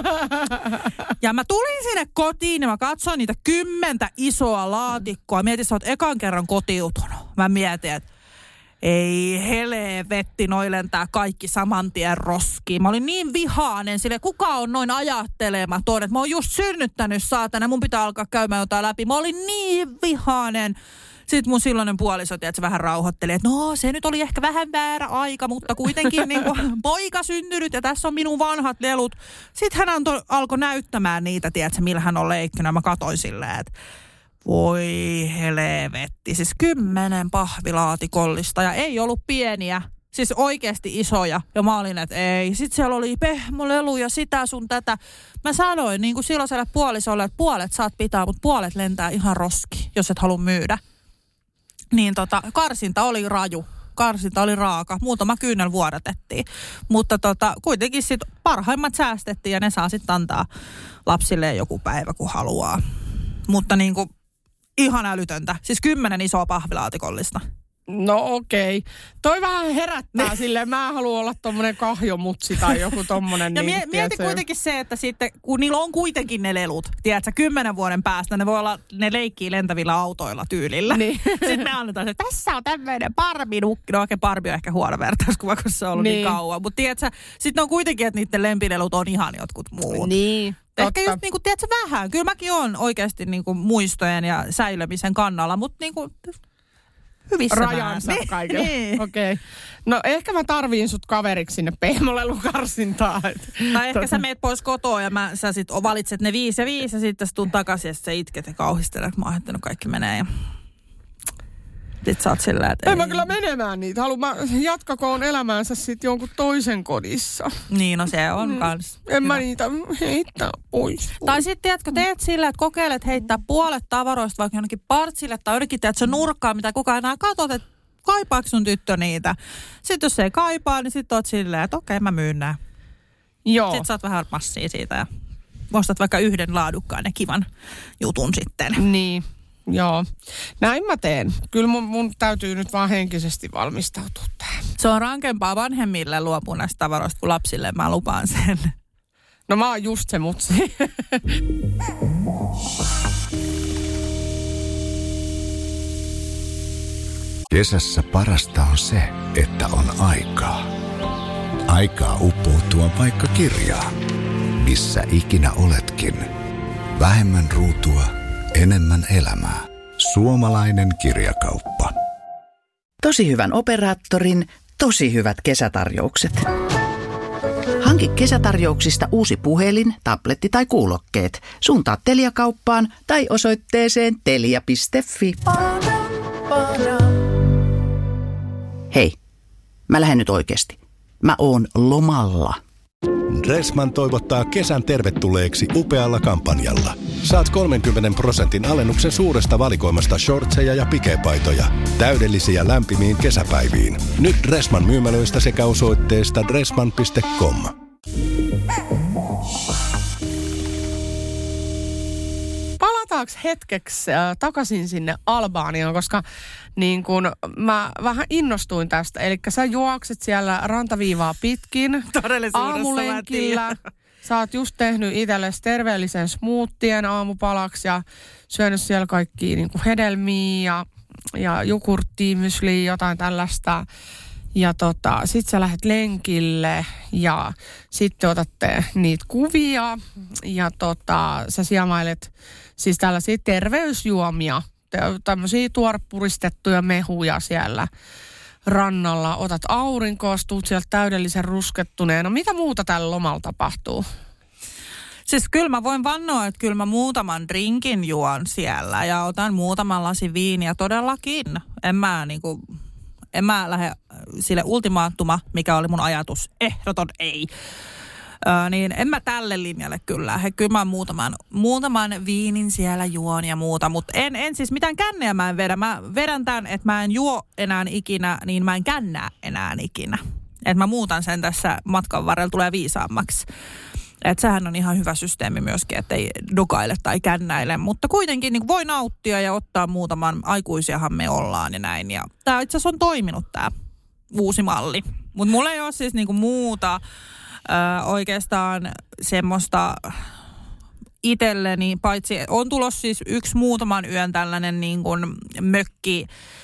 Ja mä tulin sinne kotiin ja mä katsoin niitä kymmentä isoa laatikkoa. Mietin, että sä oot ekan kerran kotiutunut. Mä mietin, että ei helvetti, noi lentää kaikki saman tien roskiin. Mä olin niin vihainen, sille kuka on noin ajattelematon, että mä oon just synnyttänyt saatana, mun pitää alkaa käymään jotain läpi. Mä olin niin vihainen. Sitten mun silloinen puoliso, tiedätkö, vähän rauhoitteli, että no se nyt oli ehkä vähän väärä aika, mutta kuitenkin niin kuin poika syntynyt ja tässä on minun vanhat lelut. Sitten hän antoi, alkoi näyttämään niitä, tiedätkö, millä hän on leikkinut. Mä katsoin silleen, että voi helvetti. Siis kymmenen pahvilaatikollista ja ei ollut pieniä. Siis oikeasti isoja. Ja mä olin, että ei. Sitten siellä oli pehmoleluja, sitä sun tätä. Mä sanoin niin kuin silloiselle puolisolle, että puolet saat pitää, mutta puolet lentää ihan roski, jos et halua myydä. Niin tota, karsinta oli raju. Karsinta oli raaka. Muutama kyynel vuodatettiin. Mutta tota, kuitenkin sit parhaimmat säästettiin ja ne saa sitten antaa lapsille joku päivä, kun haluaa. Mutta niin kuin ihan älytöntä. Siis kymmenen isoa pahvilaatikollista. No okei. Okay. Toi vähän herättää silleen, mä haluan olla tommonen kahjomutsi tai joku tommonen. Ja niin, mie- mieti kuitenkin se, että sitten kun niillä on kuitenkin ne lelut, tiedätkö, kymmenen vuoden päästä ne voi olla, ne leikkii lentävillä autoilla tyylillä. Niin. Sitten me annetaan, että tässä on tämmöinen Barbie-nukki. No oikein Barbie on ehkä huono vertauskuva, kun se on ollut niin, niin kauan. Mutta tiedätkö, sitten on kuitenkin, että niiden lempilelut on ihan jotkut muut. Niin. Ehkä just niinku, tiedätkö, vähän. Kyllä mäkin oon oikeasti niinku muistojen ja säilömisen kannalla, mutta niinku hyvissä rajansa määrin. kaikille. Niin. Okei. Okay. No ehkä mä tarviin sut kaveriksi sinne pehmolelukarsintaan. Tai ehkä sä meet pois kotoa ja mä, sä sit valitset ne viisi ja viisi ja sitten sä tuun takaisin ja sä itket ja kauhistelet, että mä oon ajattanut kaikki menee ja sit sä oot sillä, että ei. Mä kyllä menemään niitä. Haluan mä jatkakoon elämäänsä sit jonkun toisen kodissa. Niin, no se on mm. kans. En hyvä. Mä niitä heittää pois. Tai sitten, tiedätkö, teet sillä, että kokeilet heittää puolet tavaroista vaikka jonnekin partsille tai yrikin, että se nurkkaa, mitä kukaan enää katsot, että kaipaako sun tyttö niitä. Sitten jos se ei kaipaa, niin sitten oot silleen, että okei, mä myyn nää. Joo. Sitten saat vähän massia siitä ja ostat vaikka yhden laadukkaan ja kivan jutun sitten. Niin. Joo, näin mä teen. Kyllä mun, mun täytyy nyt vaan henkisesti valmistautua tähän. Se on rankempaa vanhemmille luopua näistä tavaroista kuin lapsille, mä lupaan sen. No mä oon just se mutsi. Kesässä parasta on se, että on aikaa. Aikaa uppoutua vaikka kirjaan. Missä ikinä oletkin. Vähemmän ruutua. Enemmän elämää. Suomalainen kirjakauppa. Tosi hyvän operaattorin, tosi hyvät kesätarjoukset. Hanki kesätarjouksista uusi puhelin, tabletti tai kuulokkeet. Suuntaa Telia-kauppaan tai osoitteeseen telia piste fi. Hei, mä lähden nyt oikeasti. Mä oon lomalla. Dressman toivottaa kesän tervetulleeksi upealla kampanjalla. Saat kolmenkymmenen prosentin alennuksen suuresta valikoimasta shortseja ja pikepaitoja. Täydellisiä lämpimiin kesäpäiviin. Nyt Dressman myymälöistä sekä osoitteesta dressman piste com. Palataanko hetkeksi äh, takaisin sinne Albaniaan, koska niin kun mä vähän innostuin tästä. Eli sä juokset siellä rantaviivaa pitkin aamulenkillä. Sä oot just tehnyt itsellesi terveellisen smoothien aamupalaksi ja syönyt siellä kaikkia niin kuin hedelmiä ja, ja jogurttia, mysliä, jotain tällaista. Ja tota, sit sä lähdet lenkille ja sitten otatte niitä kuvia ja tota, sä siemailet siis tällaisia terveysjuomia, tämmöisiä tuorepuristettuja mehuja siellä rannalla. Otat aurinkoa, tuut sieltä täydellisen ruskettuneena. Mitä muuta tällä lomalla tapahtuu? Siis kyllä mä voin vannoa, että kyllä mä muutaman drinkin juon siellä ja otan muutaman lasin viiniä todellakin. En mä niinku, en mä lähde sille ultimaattuma, mikä oli mun ajatus. Ehdoton ei. Ö, niin en mä tälle linjalle kyllä lähde. Kyllä mä muutaman, muutaman viinin siellä juon ja muuta, mutta en, en siis mitään känneä mä en vedä. Mä vedän tämän, että mä en juo enää ikinä, niin mä en kännää enää ikinä. Että mä muutan sen tässä matkan varrella, tulee viisaammaksi. Että sehän on ihan hyvä systeemi myöskin, että ei dokaile tai kännäile, mutta kuitenkin niin voi nauttia ja ottaa muutaman, aikuisiahan me ollaan ja näin. Ja tää itse asiassa on toiminut tää uusi malli, mutta mulla ei ole siis niinku muuta ö, oikeastaan semmoista itselleni, paitsi on tulossa siis yksi muutaman yön tällainen niin kuin mökki,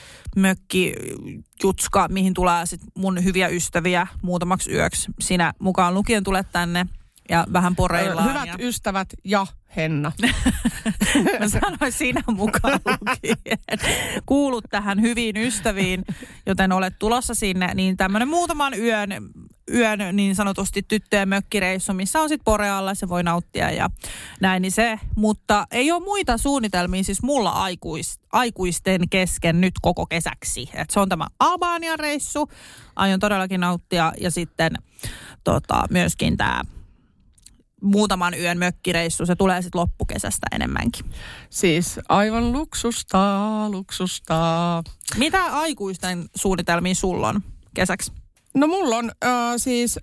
mökkijutska, mihin tulee sit mun hyviä ystäviä muutamaksi yöksi. Sinä mukaan lukien tulet tänne ja vähän poreillaan. Hyvät ja ystävät ja Henna. Mä sanoin sinä mukaan lukien. Kuulut tähän hyviin ystäviin, joten olet tulossa sinne. Niin tämmönen muutaman yön, yön niin sanotusti tyttöjen mökkireissu, missä on sit porealla, se voi nauttia ja näin niin se. Mutta ei ole muita suunnitelmia siis mulla aikuis, aikuisten kesken nyt koko kesäksi. Et se on tämä Albanian reissu. Aion todellakin nauttia ja sitten tota, myöskin tämä muutaman yön mökkireissu, se tulee sitten loppukesästä enemmänkin. Siis aivan luksusta, luksusta. Mitä aikuisten suunnitelmia sulla on kesäksi? No mulla on äh, siis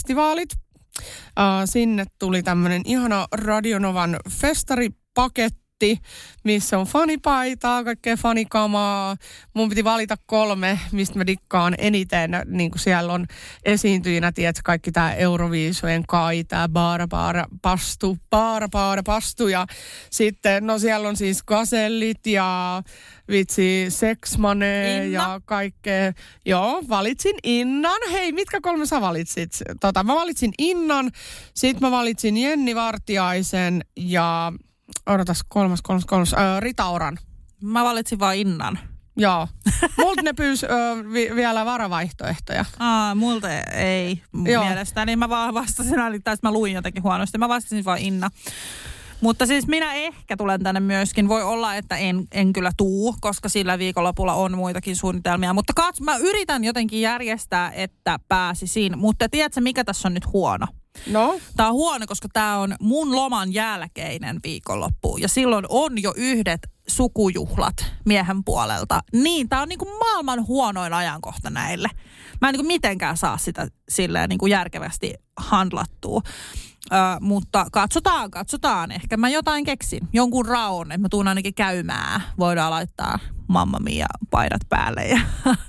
Radionova-festivaalit. Äh, sinne tuli tämmönen ihana Radionovan festaripaketti. hytti, missä on fanipaitaa, kaikkea fanikamaa. Mun piti valita kolme, mistä mä dikkaan eniten. Niin kuin siellä on esiintyjinä, tiedätkö, kaikki tää Euroviisujen Kai, tää Baara Baara Pastu, Baara Baara Pastu. Ja sitten, no siellä on siis Gazellit ja vitsi Seksmane Inna. Ja kaikkea. Joo, valitsin Innan. Hei, mitkä kolme sä valitsit? Tota, mä valitsin Innan, sit mä valitsin Jenni Vartiaisen ja odotas kolmas, kolmas, kolmas, äh, Rita Oran. Mä valitsin vaan Innan. Joo. Multa ne pyysi äh, vi- vielä varavaihtoehtoja. Aa, multa ei mielestäni. Mä vaan vastasin, että mä luin jotenkin huonosti. Mä vastasin vaan Inna. Mutta siis minä ehkä tulen tänne myöskin. Voi olla, että en, en kyllä tuu, koska sillä viikonlopulla on muitakin suunnitelmia. Mutta kats, mä yritän jotenkin järjestää, että pääsisin. Mutta tiedätkö, mikä tässä on nyt huono? No? Tää on huono, koska tää on mun loman jälkeinen viikonloppu. Ja silloin on jo yhdet sukujuhlat miehen puolelta. Niin, tää on niinku maailman huonoin ajankohta näille. Mä en niinku mitenkään saa sitä silleen niinku järkevästi handlattua. Ö, mutta katsotaan, katsotaan. Ehkä mä jotain keksin. Jonkun raon, että mä tuun ainakin käymään. Voidaan laittaa Mamma Mia paidat päälle ja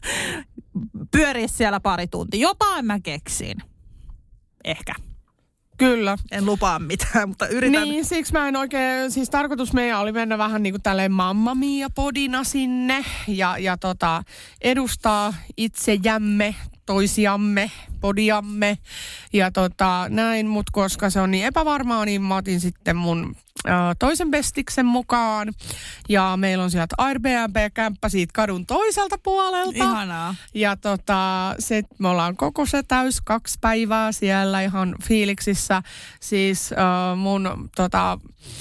pyöriä siellä pari tuntia. Jotain mä keksin. Ehkä. Kyllä. En lupaa mitään, mutta yritän. Niin, siksi mä en oikein, siis tarkoitus meidän oli mennä vähän niin kuin tälleen Mamma Mia-podina sinne ja, ja tota, edustaa itsejämme, toisiamme, podiamme ja tota, näin, mutta koska se on niin epävarmaa, niin mä otin sitten mun ö, toisen bestiksen mukaan ja meillä on sieltä Airbnb-kämppä siitä kadun toiselta puolelta. Ihanaa. Ja tota, sit me ollaan koko se täys kaksi päivää siellä ihan fiiliksissä. Siis ö, mun tota,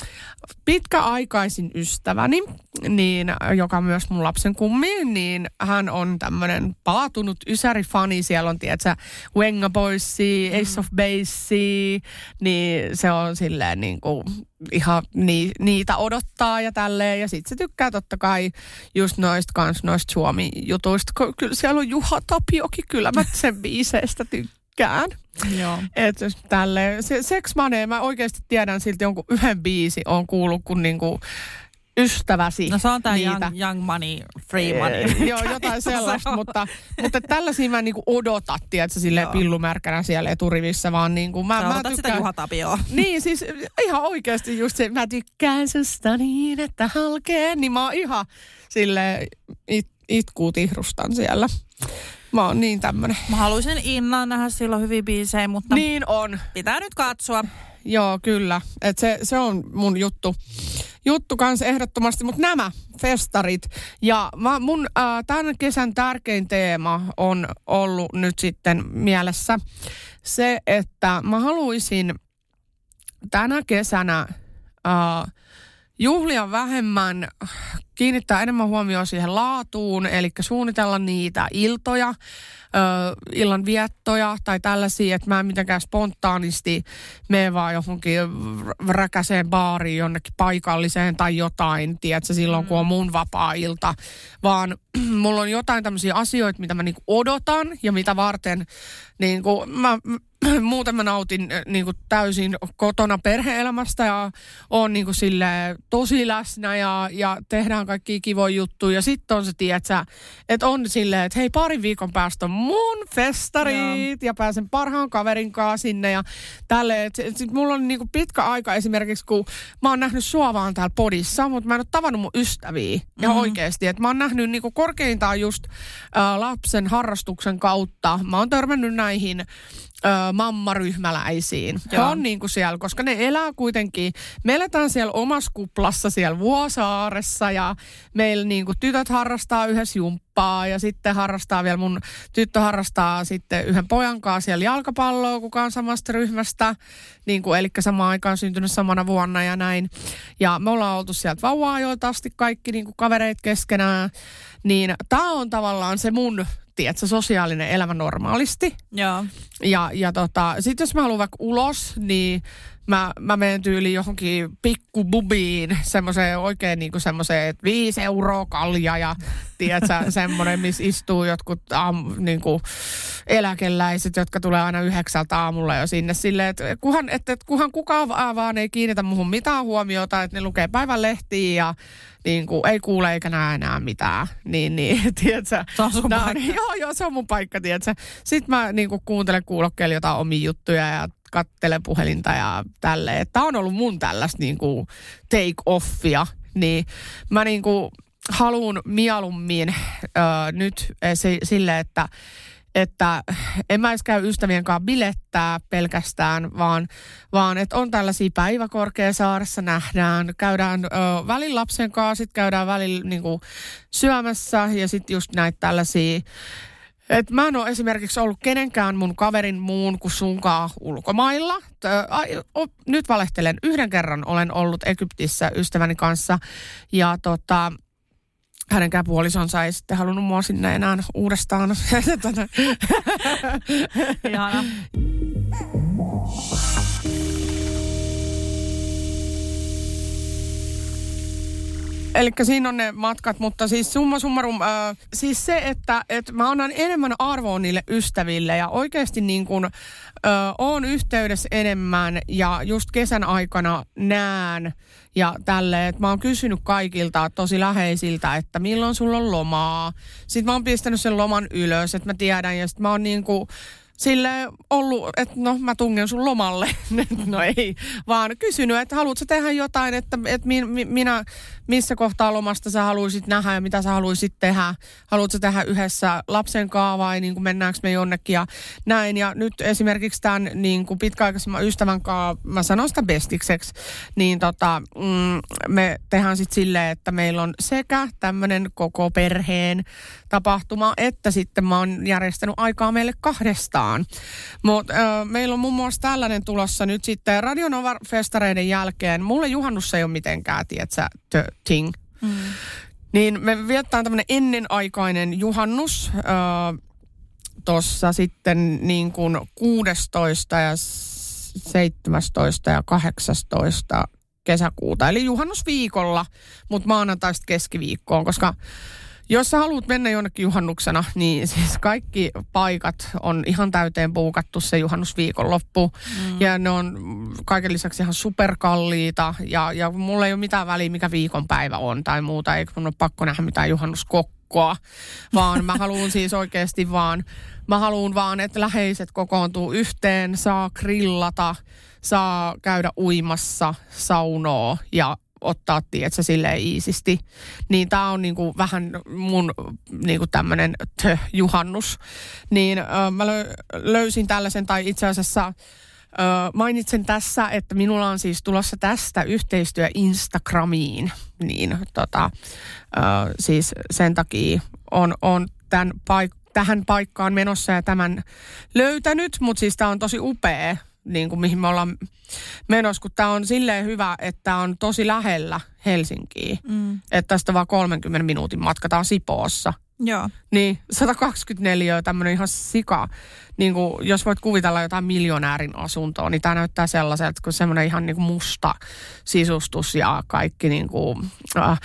pitkäaikaisin ystäväni, niin, joka on myös mun lapsen kummi, niin hän on tämmönen palatunut ysärifani. Siellä on, tiedätkö, Wenga Boysia, mm. Ace of Basea, niin se on silleen niin kuin ihan ni, niitä odottaa ja tälleen. Ja sit se tykkää totta kai just noista kans noista Suomi-jutuista. Kyllä siellä on Juha Tapiokin, kyllä mä sen biiseistä tykkään. Joo. Että tälleen, se, Seksmane, mä oikeasti tiedän silti jonkun yhden biisi on kuullut kun niinku ystäväsi. No se on tää niitä. young, young money, free money. Joo, jotain sellaista, mutta, mutta tällaisia mä niinku odotan, tiedätkö, silleen pillumärkänä siellä eturivissä, vaan niinku mä, sä mä odotat tykkään. sitä Juha Tapioa. Niin, siis ihan oikeasti just se, mä tykkään susta niin, että halkee, niin mä oon ihan silleen it, itkuu tihrustan siellä. Mä oon niin tämmönen. Mä haluaisin Innan nähdä silloin hyviä biisejä, mutta niin on. Pitää nyt katsoa. Joo, kyllä. Et se, se on mun juttu. Juttu kanssa ehdottomasti, mutta nämä festarit. Ja mä, mun äh, tämän kesän tärkein teema on ollut nyt sitten mielessä se, että mä haluaisin tänä kesänä äh, juhlia vähemmän, kiinnittää enemmän huomioon siihen laatuun, eli suunnitella niitä iltoja, ö, illan viettoja tai tällaisia, että mä en mitenkään spontaanisti mene vaan johonkin räkäseen baariin, jonnekin paikalliseen tai jotain, tiedätkö, silloin kun on mun vapaa-ilta, vaan mulla on jotain tämmöisiä asioita, mitä mä niinku odotan ja mitä varten niinku mä muuten mä nautin niin kuin täysin kotona perhe-elämästä ja on niin kuin silleen tosi läsnä ja, ja tehdään kaikkia kivoja juttuja. Ja sitten on se, tiedätkö, että on silleen, että hei, parin viikon päästä on mun festarit ja, ja pääsen parhaan kaverin kanssa sinne ja tälleen. Sitten mulla on niin kuin pitkä aika esimerkiksi, kun mä oon nähnyt sua vaan täällä podissa, mutta mä en ole tavannut mun ystäviä ihan mm-hmm. oikeasti. Että mä oon nähnyt niin kuin korkeintaan just ä, lapsen harrastuksen kautta. Mä oon törmännyt näihin Ö, mammaryhmäläisiin. He on niin kuin siellä, koska ne elää kuitenkin, me eletään siellä omassa kuplassa siellä Vuosaaressa ja meillä niin kuin tytöt harrastaa yhdessä jumppaa ja sitten harrastaa vielä, mun tyttö harrastaa sitten yhden pojan kanssa siellä jalkapalloa, kuka on samasta ryhmästä, niin kuin, eli samaan aikaan syntynyt samana vuonna ja näin. Ja me ollaan oltu sieltä vauvaa-ajoilta asti kaikki niin kuin kavereit keskenään, niin tää on tavallaan se mun tiedätkö, sosiaalinen elämä normaalisti. Joo. Ja, ja tota, sitten jos mä haluan vaikka ulos, niin mä, mä menen tyyliin johonkin pikkububiin, semmoiseen oikein niinku semmoiseen, että viisi euroa kalja ja tiedätkö, semmoinen, missä istuu jotkut aamu, niinku eläkeläiset, jotka tulee aina yhdeksältä aamulla jo sinne silleen, että kunhan, että, että kunhan kukaan vaan ei kiinnitä muhun mitään huomiota, että ne lukee päivän lehtiä ja niin kuin, ei kuule eikä näe enää mitään. Niin, niin, tiedätkö? Se on sun no, paikka. Niin, joo, joo, se on mun paikka, tiedätkö? Sitten mä niin kuin, kuuntelen kuulokkeella jotain omia juttuja ja katselen puhelinta ja tälleen. Tämä on ollut mun tällaista niin kuin take-offia. Niin mä niin kuin haluun mieluummin äh, nyt se, silleen, että että en mä edes käy ystävien kanssa bilettää pelkästään, vaan, vaan että on tällaisia päivä Korkeasaaressa nähdään, käydään ö, välillä lapsen kanssa, sitten käydään välillä niinku syömässä ja sitten just näitä tällaisia. Et mä en ole esimerkiksi ollut kenenkään mun kaverin muun kuin sunkaan ulkomailla. Tö, ai, o, nyt valehtelen. Yhden kerran olen ollut Egyptissä ystäväni kanssa ja tota... hänenkään puolisonsa ei sitten halunnut mua sinne enää uudestaan. Ihana. Elikkä siinä on ne matkat, mutta siis summa summarum, äh, siis se, että et mä annan enemmän arvoa niille ystäville ja oikeasti niin kuin äh, oon yhteydessä enemmän ja just kesän aikana näen ja tälleen, että mä oon kysynyt kaikilta tosi läheisiltä, että milloin sulla on lomaa. Sitten mä oon pistänyt sen loman ylös, että mä tiedän ja sitten mä oon niin kuin silleen ollut, että no mä tungen sun lomalle. No ei, vaan kysynyt, että haluatko tehdä jotain, että, että mi, minä, missä kohtaa lomasta sä haluaisit nähdä ja mitä sä haluaisit tehdä. Haluatko tehdä yhdessä lapsen kanssa vai niin kuin mennäänkö me jonnekin ja näin. Ja nyt esimerkiksi tämän niin kuin pitkäaikaisemman ystävän kanssa, mä sanon sitä bestikseksi, niin tota, mm, me tehdään sitten silleen, että meillä on sekä tämmöinen koko perheen tapahtuma, että sitten mä oon järjestänyt aikaa meille kahdestaan. Mutta äh, meillä on muun muassa tällainen tulossa nyt sitten Radio Nova-festareiden jälkeen. Mulle juhannus ei ole mitenkään, tietsä, the thing. Mm. Niin me vietetään tämmöinen ennenaikainen juhannus äh, tuossa sitten niin kuin kuudestoista ja seitsemästoista ja kahdeksastoista kesäkuuta. Eli juhannusviikolla, mutta maanantaista keskiviikkoon, koska jos sä haluat mennä jonnekin juhannuksena, niin siis kaikki paikat on ihan täyteen puukattu se juhannusviikonloppu. Mm. Ja ne on kaiken lisäksi ihan superkalliita. Ja, ja mulla ei ole mitään väliä, mikä viikonpäivä on tai muuta. Eikä mun ole pakko nähdä mitään juhannuskokkoa. Vaan mä haluan siis oikeasti vaan, mä haluan vaan, että läheiset kokoontuu yhteen, saa grillata, saa käydä uimassa, saunoo ja ottaa, tietsä, silleen iisisti. Niin tää on niinku vähän mun niinku tämmönen tö, juhannus. Niin ö, mä lö, löysin tällaisen, tai itse asiassa ö, mainitsen tässä, että minulla on siis tulossa tästä yhteistyö Instagramiin. Niin tota, ö, siis sen takia on, on tämän paik- tähän paikkaan menossa ja tämän löytänyt, mutta siis tää on tosi upea. Niin kuin mihin me ollaan menossa, kun tämä on silleen hyvä, että tämä on tosi lähellä Helsinkiä. Mm. Että tästä vaan kolmenkymmenen minuutin matka, tämä on Sipoossa. Joo. Niin, sata kaksikymmentäneljä tämmöinen ihan sika. Niin kuin, jos voit kuvitella jotain miljonäärin asuntoa, niin tämä näyttää sellaiselta, kun semmoinen ihan niin kuin musta sisustus ja kaikki niin kuin, äh,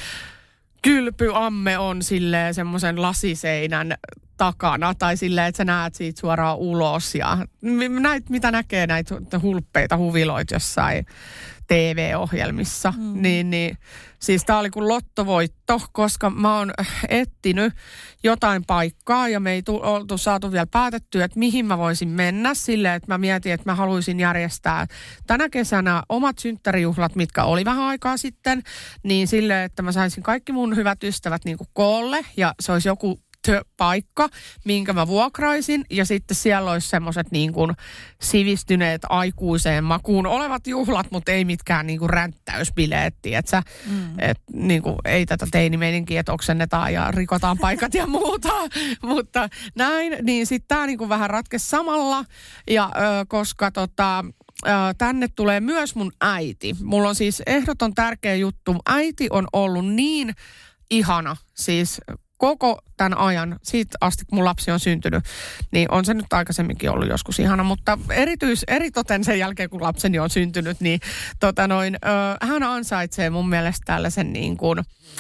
kylpyamme on silleen semmoisen lasiseinän takana tai silleen, että sä näet siitä suoraan ulos ja näit, mitä näkee näitä hulppeita huviloita jossain T V-ohjelmissa. Mm. Niin, niin, siis tää oli kuin lottovoitto, koska mä oon etsinyt jotain paikkaa ja me ei tu, oltu saatu vielä päätettyä, että mihin mä voisin mennä silleen, että mä mietin, että mä haluaisin järjestää tänä kesänä omat synttärijuhlat, mitkä oli vähän aikaa sitten, niin silleen, että mä saisin kaikki mun hyvät ystävät niin kuin koolle ja se olisi joku paikka, minkä mä vuokraisin ja sitten siellä olisi semmoiset niin kuin sivistyneet aikuiseen makuun olevat juhlat, mutta ei mitkään niin kuin ränttäysbileet, tietsä. Mm. Että niin kuin ei tätä teinimeininkiä, että oksennetaan ja rikotaan paikat ja muuta, mutta näin, niin sitten tämä niin kuin vähän ratkesi samalla ja ö, koska tota tänne tulee myös mun äiti. Mulla on siis ehdoton tärkeä juttu. Äiti on ollut niin ihana, siis koko tämän ajan, siitä asti kun mun lapsi on syntynyt, niin on se nyt aikaisemminkin ollut joskus ihana, mutta erityis, eritoten sen jälkeen, kun lapseni on syntynyt, niin tota noin, ö, hän ansaitsee mun mielestä tällaisen niin kuin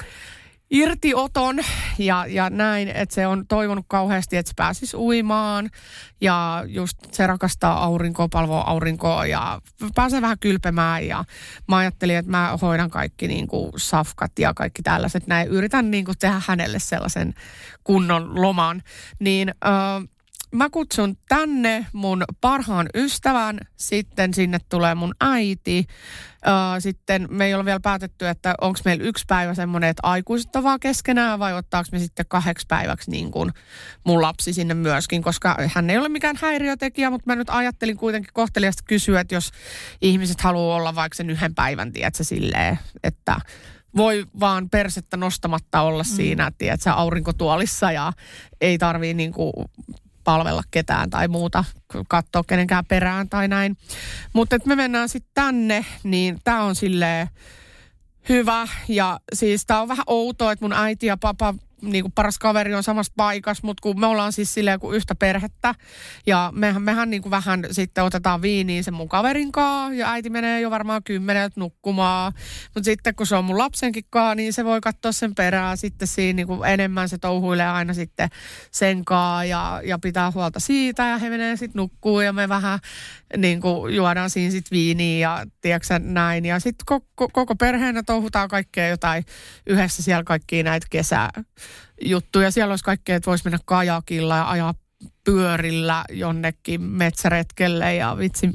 irtioton ja, ja näin, että se on toivonut kauheasti, että se pääsisi uimaan ja just se rakastaa aurinkoa, palvoa aurinkoa ja pääsee vähän kylpemään ja mä ajattelin, että mä hoidan kaikki niin kuin safkat ja kaikki tällaiset näin. Yritän niin kuin tehdä hänelle sellaisen kunnon loman, niin äh, mä kutsun tänne mun parhaan ystävän, sitten sinne tulee mun äiti. Uh, sitten me ei ole vielä päätetty, että onko meillä yksi päivä semmoinen, että aikuiset on vaan keskenään vai ottaako me sitten kahdeksi päiväksi niin kuin mun lapsi sinne myöskin, koska hän ei ole mikään häiriötekijä, mutta mä nyt ajattelin kuitenkin kohteliasta kysyä, että jos ihmiset haluaa olla vaikka sen yhden päivän, tiedätkö, silleen, että voi vaan persettä nostamatta olla mm. siinä, tiedätkö, aurinkotuolissa ja ei tarvii niin kuin palvella ketään tai muuta, katsoa kenenkään perään tai näin. Mutta me mennään sitten tänne, niin tämä on silleen hyvä. Ja siis tämä on vähän outoa, että mun äiti ja papa, niin kuin paras kaveri on samassa paikassa, mutta kun me ollaan siis silleen kuin yhtä perhettä. Ja mehän, mehän niin kuin vähän sitten otetaan viiniä sen mun kaverin kaa, ja äiti menee jo varmaan kymmeneltä nukkumaan. Mutta sitten kun se on mun lapsenkin kaa, niin se voi katsoa sen perään. Sitten siinä niin kuin enemmän se touhuilee aina sitten sen kaa ja, ja pitää huolta siitä. Ja he menee sitten nukkuu ja me vähän niin kuin juodaan siinä sitten viiniä ja tiedätkö näin. Ja sitten koko, koko perheenä touhutaan kaikkea jotain yhdessä siellä kaikkia näitä kesää juttuja. Siellä olisi kaikkea, että voisi mennä kajakilla ja ajaa pyörillä jonnekin metsäretkelle ja vitsi,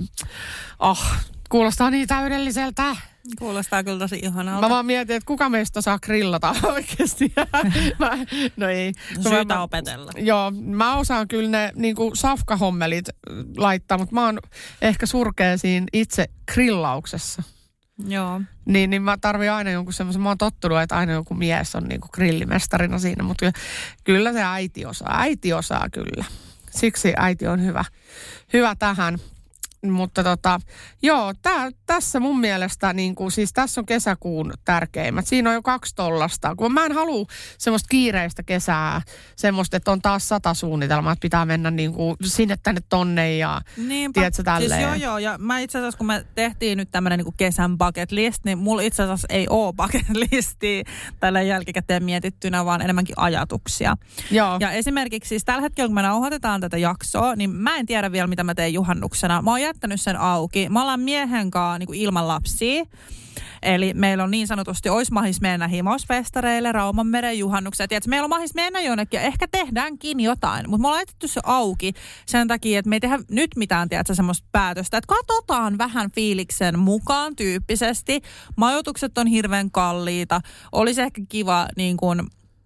ah, kuulostaa niin täydelliseltä. Kuulostaa kyllä tosi ihanalta. Mä vaan mietin, että kuka meistä osaa grillata oikeasti. mä, no ei. Syytä mä, opetella. Joo, mä osaan kyllä ne niin kuin safkahommelit laittaa, mutta mä oon ehkä surkea siinä itse grillauksessa. Joo. Niin, niin mä tarvitsen aina jonkun semmoisen, mä oon tottunut, että aina joku mies on niinku grillimestarina siinä, mutta kyllä se äiti osaa, äiti osaa kyllä. Siksi äiti on hyvä, hyvä tähän. Mutta tota, joo, tää, tässä mun mielestä, niin kuin, siis tässä on kesäkuun tärkeimmät. Siinä on jo kaksi tollasta. Kun mä en halua semmoista kiireistä kesää, semmoista, että on taas sata suunnitelmaa, että pitää mennä niin kuin sinne tänne tonne ja niinpä. Tiedätkö tälleen. Siis joo joo, ja mä itse asiassa kun me tehtiin nyt tämmönen niin kuin kesän bucket list, niin mulla itse asiassa ei ole bucket listia tällä jälkikäteen mietittynä, vaan enemmänkin ajatuksia. Joo. Ja esimerkiksi siis tällä hetkellä, kun me nauhoitetaan tätä jaksoa, niin mä en tiedä vielä, mitä mä teen juhannuksena. Mä oon jättänyt sen auki. Me ollaan miehen kanssa niin kuin ilman lapsia. Eli meillä on niin sanotusti, olisi mahis mennä himousfestareille, Raumanmeren juhannukset. Tiedätkö, meillä on mahis mennä jonnekin ja ehkä tehdäänkin jotain. Mutta me ollaan laitettu se auki sen takia, että me ei tehdä nyt mitään, tiedätkö, semmoista päätöstä. Että katsotaan vähän fiiliksen mukaan tyyppisesti. Majoitukset on hirveän kalliita. Olisi ehkä kiva niin kuin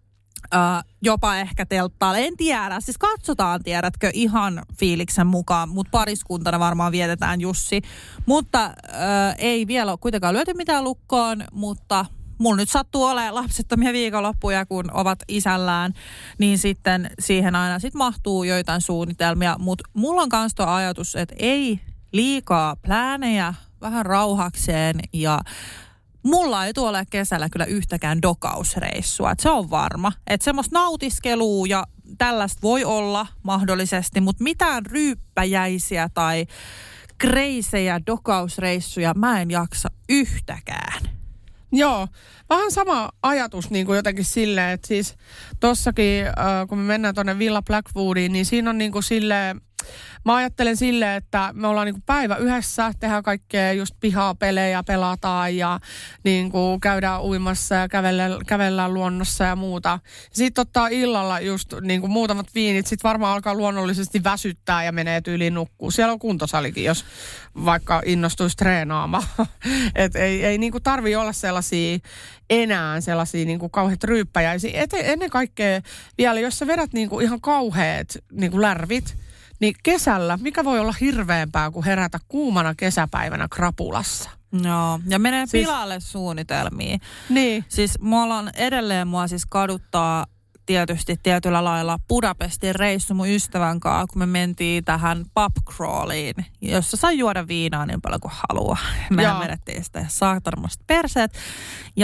Uh, jopa ehkä telttaalle, en tiedä. Siis katsotaan, tiedätkö, ihan fiiliksen mukaan, mutta pariskuntana varmaan vietetään Jussi. Mutta uh, ei vielä ole kuitenkaan lyöty mitään lukkoon, mutta mulla nyt sattuu olemaan lapsettomia viikonloppuja, kun ovat isällään, niin sitten siihen aina sit mahtuu joitain suunnitelmia. Mutta mulla on kans tuo ajatus, että ei liikaa pläänejä, vähän rauhakseen ja mulla ei tuolla kesällä kyllä yhtäkään dokausreissua, että se on varma. Että semmoista nautiskelua ja tällaista voi olla mahdollisesti, mutta mitään ryyppäjäisiä tai kreisejä dokausreissuja mä en jaksa yhtäkään. Joo, vähän sama ajatus niin kuin jotenkin silleen, että siis tossakin, äh, kun me mennään tuonne Villa Blackwoodiin, niin siinä on niin kuin silleen, mä ajattelen silleen, että me ollaan niinku päivä yhdessä, tehdään kaikkea just pihaa pelejä, pelataan ja niinku käydään uimassa ja kävellään, kävellään luonnossa ja muuta. Sitten ottaa illalla just niinku muutamat viinit, sitten varmaan alkaa luonnollisesti väsyttää ja menee tyyliin nukkuu. Siellä on kuntosalikin, jos vaikka innostuisi treenaamaan. Et ei, ei niinku tarvii olla sellaisia enää sellaisia niinku kauheat ryyppäjäisiä. Et ennen kaikkea vielä, jos sä vedät niinku ihan kauheat niinku lärvit, niin kesällä, mikä voi olla hirveämpää kuin herätä kuumana kesäpäivänä krapulassa? No, ja menee siis, pilalle suunnitelmiin. Niin. Siis mulla on edelleen mua siis kaduttaa tietysti tietyllä lailla Budapestin reissu mun ystävän kanssa, kun me mentiin tähän pubcrawliin, jossa sai juoda viinaa niin paljon kuin haluaa. Mehän vedettiin sitä saatarmasta perseet. Ja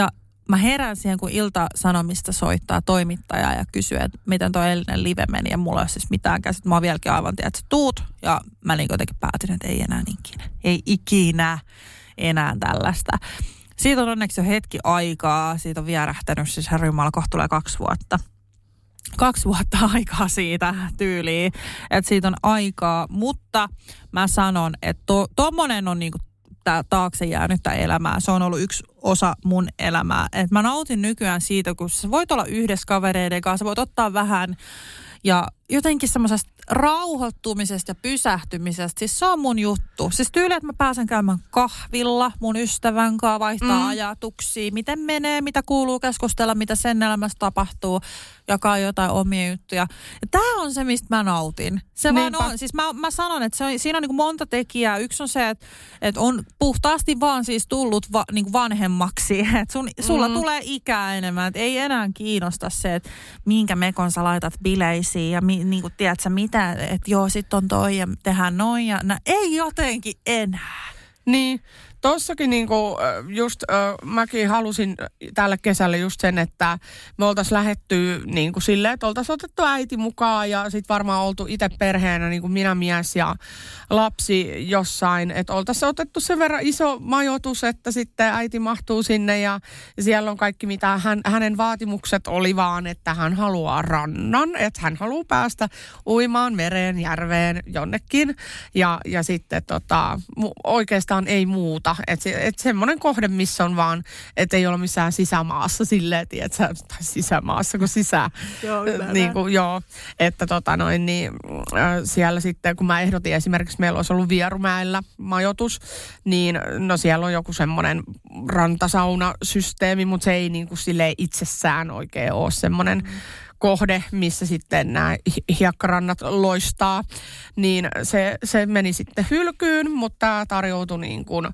mä herään siihen, kun Ilta-Sanomista soittaa toimittaja ja kysyy, että miten toi eilinen live meni. Ja mulla ei ole siis mitään käsit. Mä oon vieläkin aivan, tiedä, että sä tuut. Ja mä niin jotenkin päätin, että ei enää ikinä. Ei ikinä enää tällaista. Siitä on onneksi jo hetki aikaa. Siitä on vierähtänyt siis Herra Jumala, kohta tulee kaksi vuotta. Kaksi vuotta aikaa siitä tyyliin, että siitä on aikaa. Mutta mä sanon, että to, tommonen on niinku tää taakse jäänyttä elämää. Se on ollut yksi osa mun elämää. Et mä nautin nykyään siitä, kun sä voit olla yhdessä kavereiden kanssa, voit ottaa vähän ja jotenkin semmoisesta rauhoittumisesta ja pysähtymisestä. Siis se on mun juttu. Siis tyyli, että mä pääsen käymään kahvilla mun ystävän kanssa, vaihtaa mm. ajatuksia, miten menee, mitä kuuluu keskustella, mitä sen elämässä tapahtuu, jakaa jotain omia juttuja. Ja tää on se, mistä mä nautin. Se Niinpä. vaan on. Siis mä, mä sanon, että se on, siinä on niin kuin monta tekijää. Yksi on se, että, että on puhtaasti vaan siis tullut va, niin kuin vanhemmaksi. Että sun, sulla mm. tulee ikää enemmän. Että ei enää kiinnosta se, että minkä mekon sä laitat bileisiin ja mi, niin kuin tiedät sä mitä, että joo, sit on toi ja tehdään noin ja nä. Ei jotenkin enää. Niin, tossakin niinku just äh, mäkin halusin tälle kesälle just sen, että me oltaisiin lähdetty niinku silleen, että oltaisiin otettu äiti mukaan ja sitten varmaan oltu itse perheenä niinku minä, mies ja lapsi jossain, että oltaisiin otettu sen verran iso majoitus, että sitten äiti mahtuu sinne ja siellä on kaikki mitä hän, hänen vaatimukset oli vaan, että hän haluaa rannan, että hän haluaa päästä uimaan mereen, järveen, jonnekin ja, ja sitten tota, oikeastaan ei muuta. Että et semmoinen kohde, missä on vaan, että ei ole missään sisämaassa silleen, tiedätkö, tai sisämaassa kuin sisä. Joo, niin kuin, joo, että tota noin, niin äh, siellä sitten, kun mä ehdotin esimerkiksi, meillä olisi ollut Vierumäellä majoitus, niin no siellä on joku semmoinen rantasaunasysteemi, mutta se ei niin kuin silleen itsessään oikein ole semmoinen mm. kohde, missä sitten nämä hiekkarannat loistaa, niin se, se meni sitten hylkyyn, mutta tämä tarjoutui niin kuin,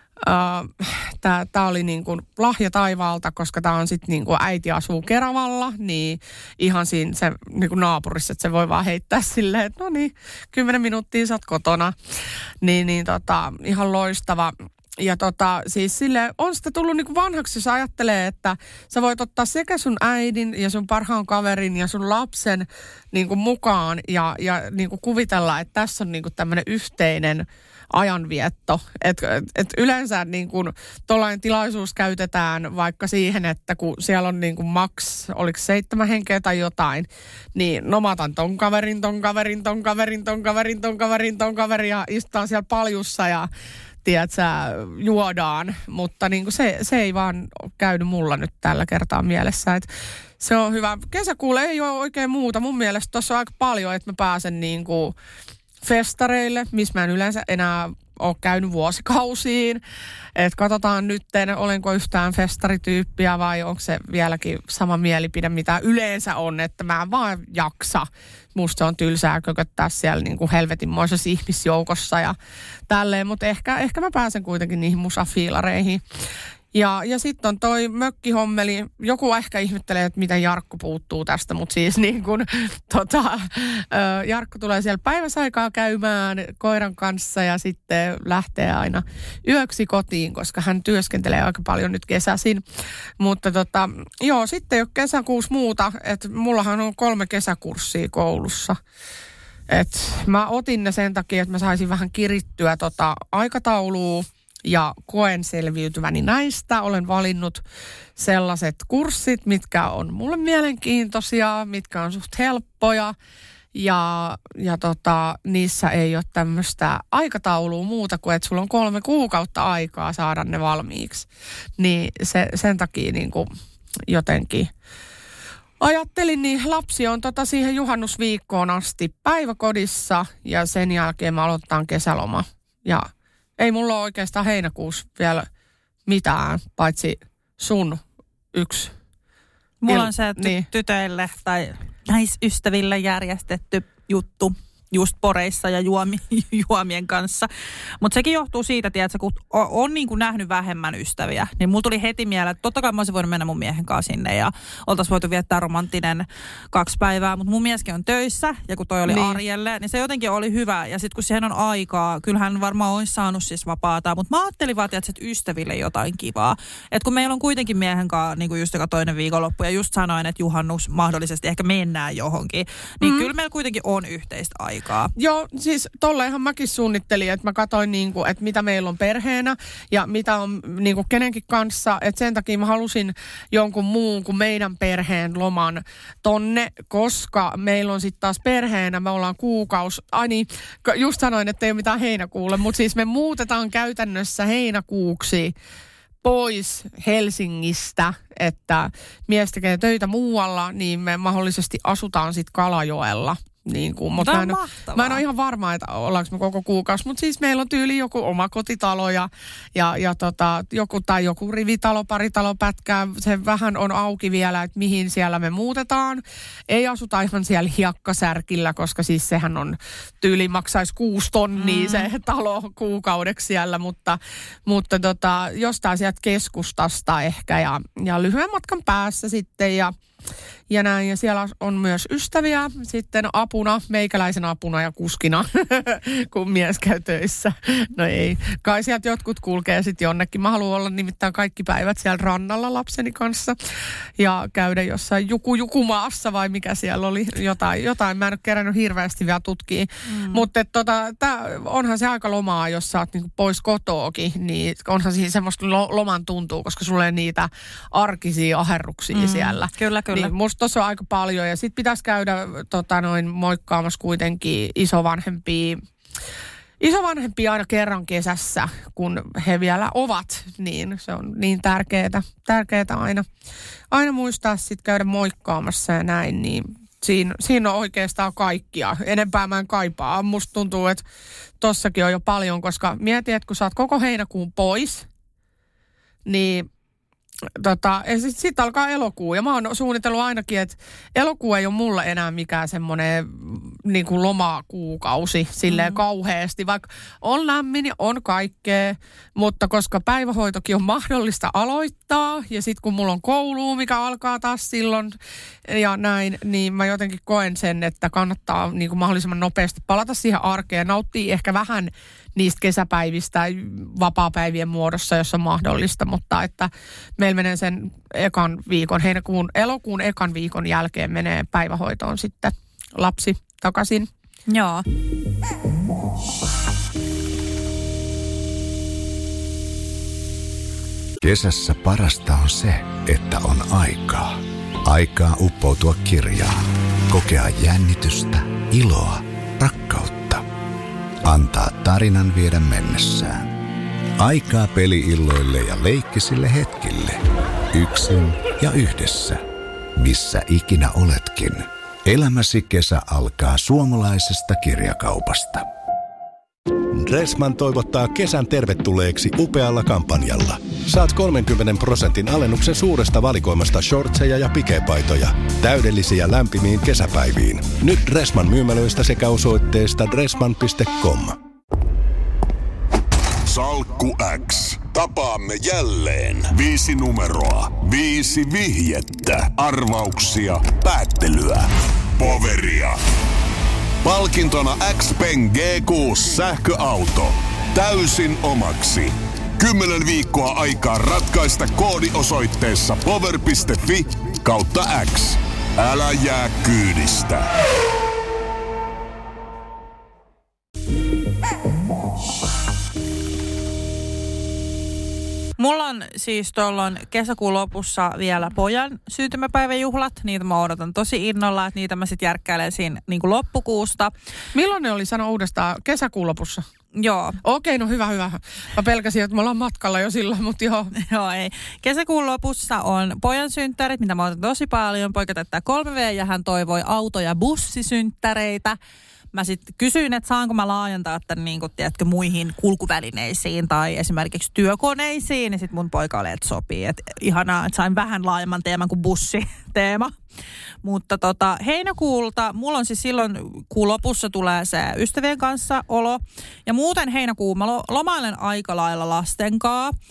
äh, tämä, tämä oli niin kuin lahja taivaalta, koska tämä on sitten niin kuin äiti asuu Keravalla, niin ihan siinä se niin kuin naapurissa, että se voi vaan heittää silleen, että no niin, kymmenen minuuttia sä oot kotona, niin, niin tota, ihan loistava. Ja tota, siis sille on sitä tullut niinku vanhaksi, jos ajattelee, että sä voit ottaa sekä sun äidin ja sun parhaan kaverin ja sun lapsen niinku mukaan ja, ja niinku kuvitella, että tässä on niinku tämmöinen yhteinen ajanvietto. Että et, et yleensä niinku tollainen tilaisuus käytetään vaikka siihen, että kun siellä on niinku maks, oliko seitsemän henkeä tai jotain, niin no mä otan ton kaverin, ton kaverin, ton kaverin, ton kaverin, ton kaverin, ton kaverin ja istutaan siellä paljussa ja tiedätkö, juodaan, mutta niin kuin se, se ei vaan käynyt mulla nyt tällä kertaa mielessä. Et se on hyvä. Kesäkuulle ei ole oikein muuta. Mun mielestä tuossa on aika paljon, että mä pääsen niin kuin festareille, missä mä en yleensä enää ole käynyt vuosikausiin. Että katsotaan nyt, olenko yhtään festarityyppiä vai onko se vieläkin sama mielipide, mitä yleensä on, että mä en vaan jaksa. Musta on tylsää kököttää siellä niin kuin helvetinmoisessa ihmisjoukossa ja tälleen, mutta ehkä, ehkä mä pääsen kuitenkin niihin musafiilareihin. Ja, ja sitten on toi mökkihommeli. Joku ehkä ihmettelee, että miten Jarkko puuttuu tästä, mutta siis niin kuin tota, Jarkko tulee siellä päiväsaikaa käymään koiran kanssa ja sitten lähtee aina yöksi kotiin, koska hän työskentelee aika paljon nyt kesäisin. Mutta tota, joo, sitten ei ole kesäkuussa muuta, että mullahan on kolme kesäkurssia koulussa. Et mä otin ne sen takia, että mä saisin vähän kirittyä tota aikataulua. Ja koen selviytyväni näistä. Olen valinnut sellaiset kurssit, mitkä on mulle mielenkiintoisia, mitkä on suht helppoja. Ja, ja tota, niissä ei ole tämmöistä aikataulua muuta kuin, että sulla on kolme kuukautta aikaa saada ne valmiiksi. Niin se, sen takia niin kuin jotenkin ajattelin, niin lapsi on tota siihen juhannusviikkoon asti päiväkodissa ja sen jälkeen mä aloitan kesäloma. Ja ei mulla ole oikeastaan heinäkuussa vielä mitään, paitsi sun yksi. Mulla Il- on se ty- niin. tytöille tai naisystäville järjestetty juttu. just poreissa ja juomi, juomien kanssa. Mutta sekin johtuu siitä, tiedätkö, kun on, on niin kuin nähnyt vähemmän ystäviä, niin mulla tuli heti mieleen, että totta kai mä olisin voinut mennä mun miehen kanssa sinne ja oltaisiin voitu viettää romanttinen kaksi päivää, mutta mun mieskin on töissä ja kun toi oli niin. Arjelle, niin se jotenkin oli hyvä. Ja sitten kun siihen on aikaa, kyllähän varmaan olisi saanut siis vapaata, mutta mä ajattelin vaan, että ystäville jotain kivaa. Että kun meillä on kuitenkin miehen kanssa niin kuin just joka toinen viikonloppu ja just sanoin, että juhannus mahdollisesti ehkä mennään johonkin, niin mm. kyllä meillä kuitenkin on yhteistä aikaa. Joo, siis tolleenhan mäkin suunnittelin, että mä katsoin niinku, että mitä meillä on perheenä ja mitä on niinku kenenkin kanssa. Että sen takia mä halusin jonkun muun kuin meidän perheen loman tonne, koska meillä on sitten taas perheenä, me ollaan kuukaus. Ai niin, just sanoin, että ei ole mitään heinäkuulle, mutta siis me muutetaan käytännössä heinäkuuksi pois Helsingistä, että mies tekee töitä muualla, niin me mahdollisesti asutaan sitten Kalajoella. Niin kuin, mutta mä en, mä en ole ihan varma, että ollaanko me koko kuukausi, mutta siis meillä on tyyli joku oma kotitalo ja, ja, ja tota, joku, tai joku rivitalo, paritalo pätkää. Se vähän on auki vielä, että mihin siellä me muutetaan. Ei asuta ihan siellä hiekkasärkillä, koska siis sehän on tyyli maksaisi kuusi tonnia mm. se talo kuukaudeksi siellä, mutta, mutta tota, jostain sieltä keskustasta ehkä ja, ja lyhyen matkan päässä sitten ja Ja näin, ja siellä on myös ystäviä sitten apuna, meikäläisen apuna ja kuskina, kun mies käy töissä. No ei, kai sieltä jotkut kulkee sitten jonnekin. Mä haluan olla nimittäin kaikki päivät siellä rannalla lapseni kanssa ja käydä jossain juku, jukumaassa vai mikä siellä oli, jotain. jotain. Mä en ole kerännyt hirveästi vielä tutkia, mm. mutta tota, tää, onhan se aika lomaa, jos sä oot niinku pois kotoakin, niin onhan siinä semmoista loman tuntuu, koska sulla ei niitä arkisia aherruksia mm. siellä. Kyllä, kyllä. Niin musta tuossa on aika paljon ja sit pitäisi käydä tota, noin moikkaamassa kuitenkin isovanhempia, isovanhempia aina kerran kesässä, kun he vielä ovat, niin se on niin tärkeää, tärkeää aina, aina muistaa sit käydä moikkaamassa ja näin, niin siinä, siinä on oikeastaan kaikkia. Enempää mä en kaipaa. Musta tuntuu, että tossakin on jo paljon, koska mietin, että kun sä oot koko heinäkuun pois, niin Tota, sitten sit alkaa elokuu ja mä oon suunnitellut ainakin, että elokuu ei ole mulle enää mikään semmoinen niin kuin lomakuukausi silleen mm. kauheasti, vaikka on lämmin ja on kaikkea, mutta koska päivähoitokin on mahdollista aloittaa ja sitten kun mulla on koulu, mikä alkaa taas silloin ja näin, niin mä jotenkin koen sen, että kannattaa niin kuin mahdollisimman nopeasti palata siihen arkeen ja nauttia ehkä vähän niistä kesäpäivistä vapaapäivien muodossa, jos on mahdollista, mutta että meillä menee sen ekan viikon, heinäkuun, elokuun ekan viikon jälkeen menee päivähoitoon sitten lapsi takaisin. Joo. Kesässä parasta on se, että on aikaa. Aikaa uppoutua kirjaan, kokea jännitystä, iloa, rakkautta. Antaa tarinan viedä mennessään. Aikaa peli-illoille ja leikkisille hetkille. Yksin ja yhdessä. Missä ikinä oletkin. Elämäsi kesä alkaa suomalaisesta kirjakaupasta. Dressman toivottaa kesän tervetulleeksi upealla kampanjalla. Saat kolmenkymmenen prosentin alennuksen suuresta valikoimasta shortseja ja pikepaitoja. Täydellisiä lämpimiin kesäpäiviin. Nyt Dressman myymälöistä sekä osoitteesta dressman piste com. Salkku X. Tapaamme jälleen. Viisi numeroa. Viisi vihjettä. Arvauksia. Päättelyä. Poveria. Palkintona Xpeng G kuusi sähköauto. Täysin omaksi. Kymmenen viikkoa aikaa ratkaista koodiosoitteessa power piste fi kautta X. Älä jää kyydistä. Mulla on siis tuolloin kesäkuun lopussa vielä pojan syntymäpäiväjuhlat. Niitä mä odotan tosi innolla, että niitä mä sit järkkäilen siinä niin kuin loppukuusta. Milloin ne oli, sano uudestaan, kesäkuun lopussa? Joo. Okei, no hyvä, hyvä. Mä pelkäsin, että me ollaan matkalla jo silloin, mutta joo. Joo, ei. Kesäkuun lopussa on pojan synttärit, mitä mä odotan tosi paljon. Poika täyttää kolme V ja hän toivoi auto- ja bussisynttäreitä. mä sitten kysyin, että saanko mä laajentaa tämän niin kuin, tiedätkö, muihin kulkuvälineisiin tai esimerkiksi työkoneisiin. Ja sitten mun poika oli, että sopii. Että ihanaa, että sain vähän laajemman teeman kuin bussiteema. Mutta tota, heinäkuulta, mulla on siis silloin kuun lopussa tulee se ystävien kanssa olo. Ja muuten heinäkuun mä lomailen aika lailla lasten kanssa.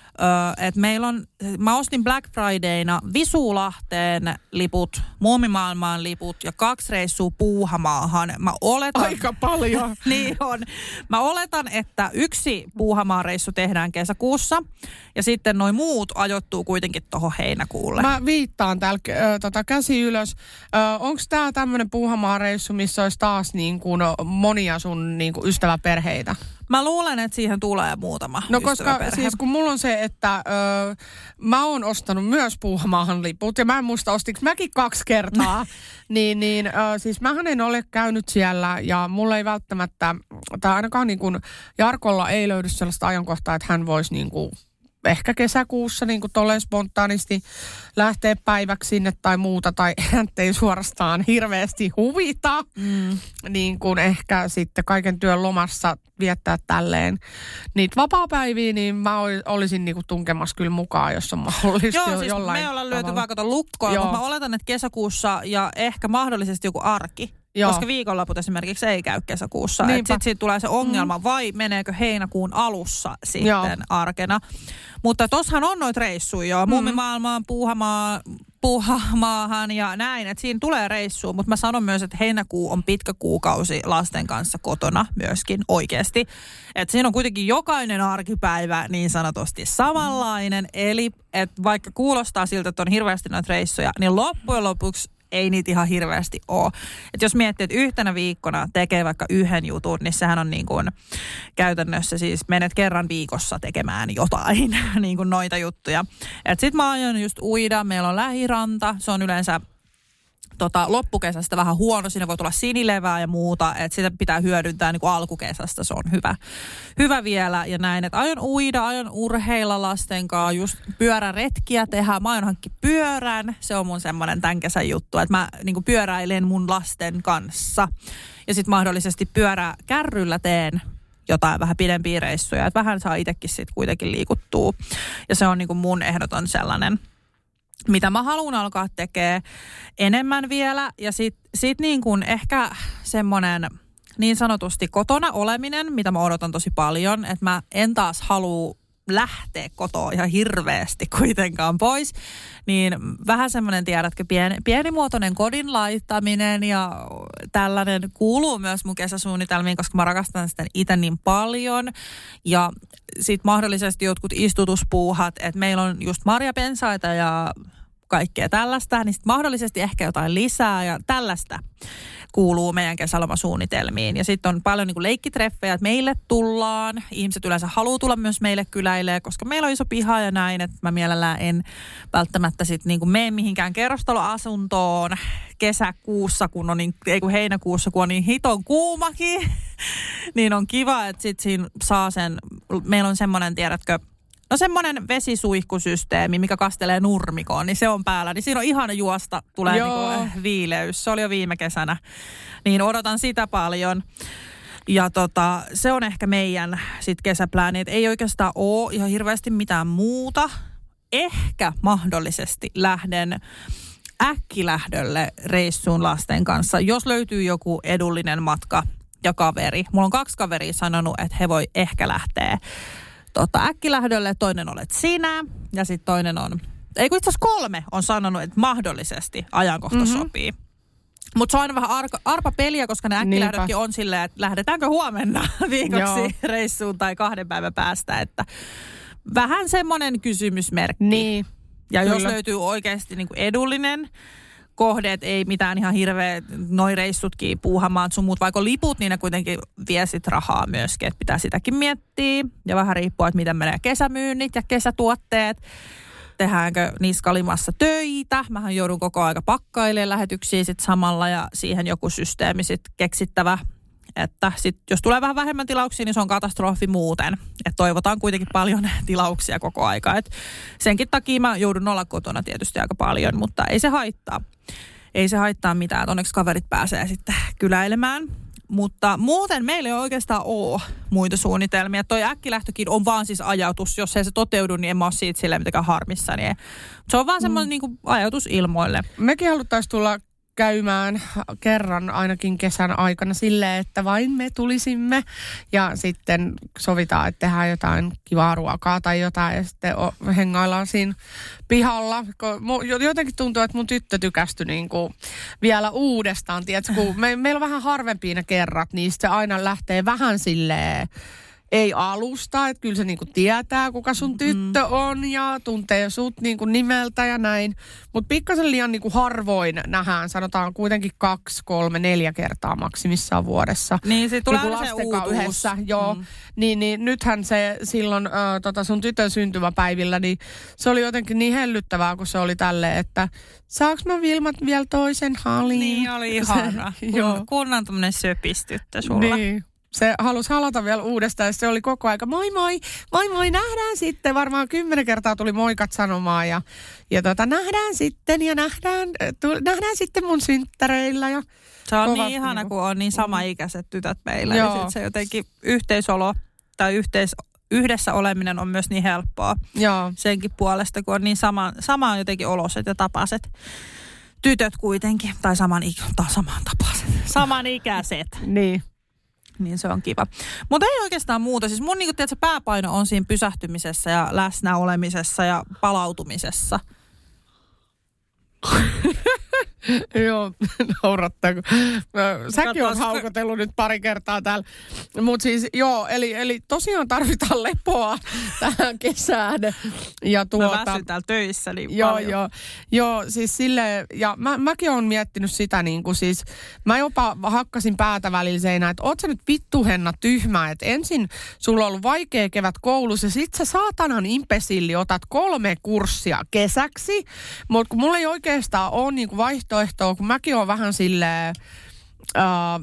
Öö, et meillä on, mä ostin Black Fridayna Visulahteen liput, Muumimaailmaan liput ja kaksi reissua Puuhamaahan. Mä oletan, aika paljon. Niin on. Mä oletan, että yksi Puuhamaan reissu tehdään kesäkuussa ja sitten noi muut ajoittuu kuitenkin tohon heinäkuulle. Mä viittaan täällä äh, tota, käsi ylös. Äh, onko tää tämmönen Puuhamaan reissu, missä olisi taas niin kuin, monia sun niin kuin, ystäväperheitä? Mä luulen, että siihen tulee muutama No koska siis kun mulla on se, että ö, mä oon ostanut myös Puuhamaahan liput ja mä en muista ostinko mäkin kaksi kertaa, niin, niin ö, siis mähän en ole käynyt siellä ja mulla ei välttämättä, tai ainakaan niin kuin Jarkolla ei löydy sellaista ajankohtaa, että hän voisi niin kuin ehkä kesäkuussa niin kuin tolleen spontaanisti lähteä päiväksi sinne tai muuta, tai häntä ei suorastaan hirveästi huvita, mm. niin kuin ehkä sitten kaiken työn lomassa viettää tälleen niitä vapaapäiviä, niin mä olisin niin kuin tunkemassa kyllä mukaan, jos on mahdollista. Joo, jo siis jollain me ollaan lyöty tavalla. vaikka lukkoa, mutta mä oletan, että kesäkuussa ja ehkä mahdollisesti joku arki. Joo. Koska viikonloput esimerkiksi ei käy kesäkuussa. Sitten siitä tulee se ongelma, mm. vai meneekö heinäkuun alussa sitten Joo. arkena. Mutta tossahan on noita reissuja jo. Mm. Muumimaailmaan, Puuhamaa, Puuhamaahan ja näin. Että siinä tulee reissua, mutta mä sanon myös, että heinäkuu on pitkä kuukausi lasten kanssa kotona myöskin oikeasti. Että siinä on kuitenkin jokainen arkipäivä niin sanotusti samanlainen. Eli että vaikka kuulostaa siltä, että on hirveästi noita reissuja, niin loppujen lopuksi ei niitä ihan hirveästi ole. Et jos miettii, että yhtenä viikkona tekee vaikka yhden jutun, niin sehän on niin kuin käytännössä siis menet kerran viikossa tekemään jotain, niin kuin noita juttuja. Et sit mä aion just uida, meillä on lähiranta, se on yleensä tota, loppukesästä vähän huono, siinä voi tulla sinilevää ja muuta, että sitä pitää hyödyntää niin kuin alkukesästä, se on hyvä, hyvä vielä ja näin, että aion uida, aion urheilla lasten kanssa, just pyöräretkiä tehdä, mä aion hankki pyörän, se on mun semmoinen tämän kesän juttu, että mä niin kuin pyöräilen mun lasten kanssa ja sitten mahdollisesti pyöräkärryllä teen jotain vähän pidempiä reissuja, että vähän saa itsekin sitten kuitenkin liikuttua ja se on niin kuin mun ehdoton sellainen, mitä mä haluan alkaa tekemään enemmän vielä. Ja sitten sit niin kuin ehkä semmoinen niin sanotusti kotona oleminen, mitä mä odotan tosi paljon. Että mä en taas halua lähteä kotoa ihan hirveästi kuitenkaan pois. Niin vähän semmoinen, tiedätkö, pieni, pienimuotoinen kodin laittaminen ja tällainen kuuluu myös mun kesäsuunnitelmiin, koska mä rakastan sitä itse niin paljon. Ja sitten mahdollisesti jotkut istutuspuuhat, että meillä on just marjapensaita ja kaikkea tällaista, niin sitten mahdollisesti ehkä jotain lisää ja tällaista kuuluu meidän kesälomasuunnitelmiin. Ja sitten on paljon niin kuin leikkitreffejä, että meille tullaan. Ihmiset yleensä haluaa tulla myös meille kyläilee, koska meillä on iso piha ja näin, että mä mielellään en välttämättä sitten niin kuin mene mihinkään kerrostaloasuntoon kesäkuussa, kun on niin, ei kun heinäkuussa, kun on niin hiton kuumakin. Niin on kiva, että sitten siinä saa sen, meillä on semmoinen, tiedätkö, no semmoinen vesisuihkusysteemi, mikä kastelee nurmikoon, niin se on päällä. Niin siinä on ihana juosta, tulee niinku viileys. Se oli jo viime kesänä. Niin odotan sitä paljon. Ja tota, se on ehkä meidän sit kesäplääni. Ei oikeastaan ole ihan hirveästi mitään muuta. Ehkä mahdollisesti lähden äkkilähdölle reissuun lasten kanssa, jos löytyy joku edullinen matka ja kaveri. Mulla on kaksi kaveria sanonut, että he voi ehkä lähteä Tota, äkkilähdölle, toinen olet sinä ja sitten toinen on, ei kun itse asiassa kolme on sanonut, että mahdollisesti ajankohta mm-hmm. sopii. Mutta se on aina vähän arka, arpa peliä, koska ne äkkilähdötkin on silleen, että lähdetäänkö huomenna viikoksi Joo. reissuun tai kahden päivän päästä, että vähän semmoinen kysymysmerkki. Niin. Ja Kyllä. jos löytyy oikeasti niinku edullinen kohdeet, ei mitään ihan hirveä, noi reissutkin, Puuhamaat sun muut, vaikka liput, niin ne kuitenkin vie sit rahaa myöskin, että pitää sitäkin miettiä. Ja vähän riippuu, että miten menee kesämyynnit ja kesätuotteet. Tehdäänkö niskalimassa töitä. Mähän joudun koko aika pakkailemaan lähetyksiä sit samalla ja siihen joku systeemi sit keksittävä. Että sit, jos tulee vähän vähemmän tilauksia, niin se on katastrofi muuten. Että toivotaan kuitenkin paljon tilauksia koko aika. Et senkin takia mä joudun olla kotona tietysti aika paljon, mutta ei se haittaa. Ei se haittaa mitään. Et onneksi kaverit pääsee sitten kyläilemään. mutta muuten meillä ei oikeastaan ole muita suunnitelmia. Toi äkkilähtökin on vaan siis ajatus. Jos ei se toteudu, niin en mä ole siitä silleen mitenkään harmissani. Se on vaan semmoinen mm. niin kuin ajatus ilmoille. Mekin haluttaisiin tulla käymään kerran ainakin kesän aikana silleen, että vain me tulisimme ja sitten sovitaan, että tehdään jotain kivaa ruokaa tai jotain ja sitten hengaillaan siinä pihalla. Jotenkin tuntuu, että mun tyttö tykästyi niin kuin vielä uudestaan, tiedätkö, kun me, meillä on vähän harvempia ne kerrat, niin se aina lähtee vähän silleen, ei alusta, että kyllä se niinku tietää, kuka sun tyttö on ja tuntee sut niinku nimeltä ja näin. Mutta pikkasen liian niinku harvoin nähdään, sanotaan kuitenkin kaksi, kolme, neljä kertaa maksimissaan vuodessa. Niin, se tulee niinku aina se uutuus. Yhdessä, joo. Mm. Niin, niin nythän se silloin äh, tota sun tytön syntymäpäivillä, niin se oli jotenkin niin hellyttävää, kun se oli tälleen, että saaks mä Vilmat vielä toisen halin? Niin, oli ihana. Joo. Kunnan tämmönen söpistyttö sulla. Niin. Se halusi halata vielä uudestaan ja se oli koko aika moi moi, moi moi, nähdään sitten. Varmaan kymmenen kertaa tuli moikat sanomaan ja, ja tota, nähdään sitten ja nähdään, tu, nähdään sitten mun synttäreillä. Ja se on niin ihana, kun on niin samaikäiset tytöt meillä. Niin se jotenkin yhteisolo tai yhteis, yhdessä oleminen on myös niin helppoa. Joo. Senkin puolesta, kun on niin sama, samaan jotenkin oloset ja tapaset. Tytöt kuitenkin, tai saman, tai saman tapaset, samanikäiset. Niin. Niin se on kiva. Mutta ei oikeastaan muuta. Siis mun niin tiedätkö, pääpaino on siinä pysähtymisessä ja läsnä olemisessa ja palautumisessa. Joo, naurattaa. Säkin oot haukotellut nyt pari kertaa täällä. Mutta siis joo, eli, eli tosiaan tarvitaan lepoa tähän kesään. Ja tuota, mä väsyn täällä töissä niin joo, paljon. Joo, joo, siis silleen, ja mä, mäkin oon miettinyt sitä niin kuin siis, mä jopa hakkasin päätä välillä seinään, että oot sä nyt vittu Henna tyhmä, että ensin sulla on ollut vaikea kevät koulussa ja sit sä saatanan impesilli otat kolme kurssia kesäksi, mutta kun mulla ei oikeastaan ole niin kuin vaihtoehtoa, kun mäkin oon vähän silleen, äh,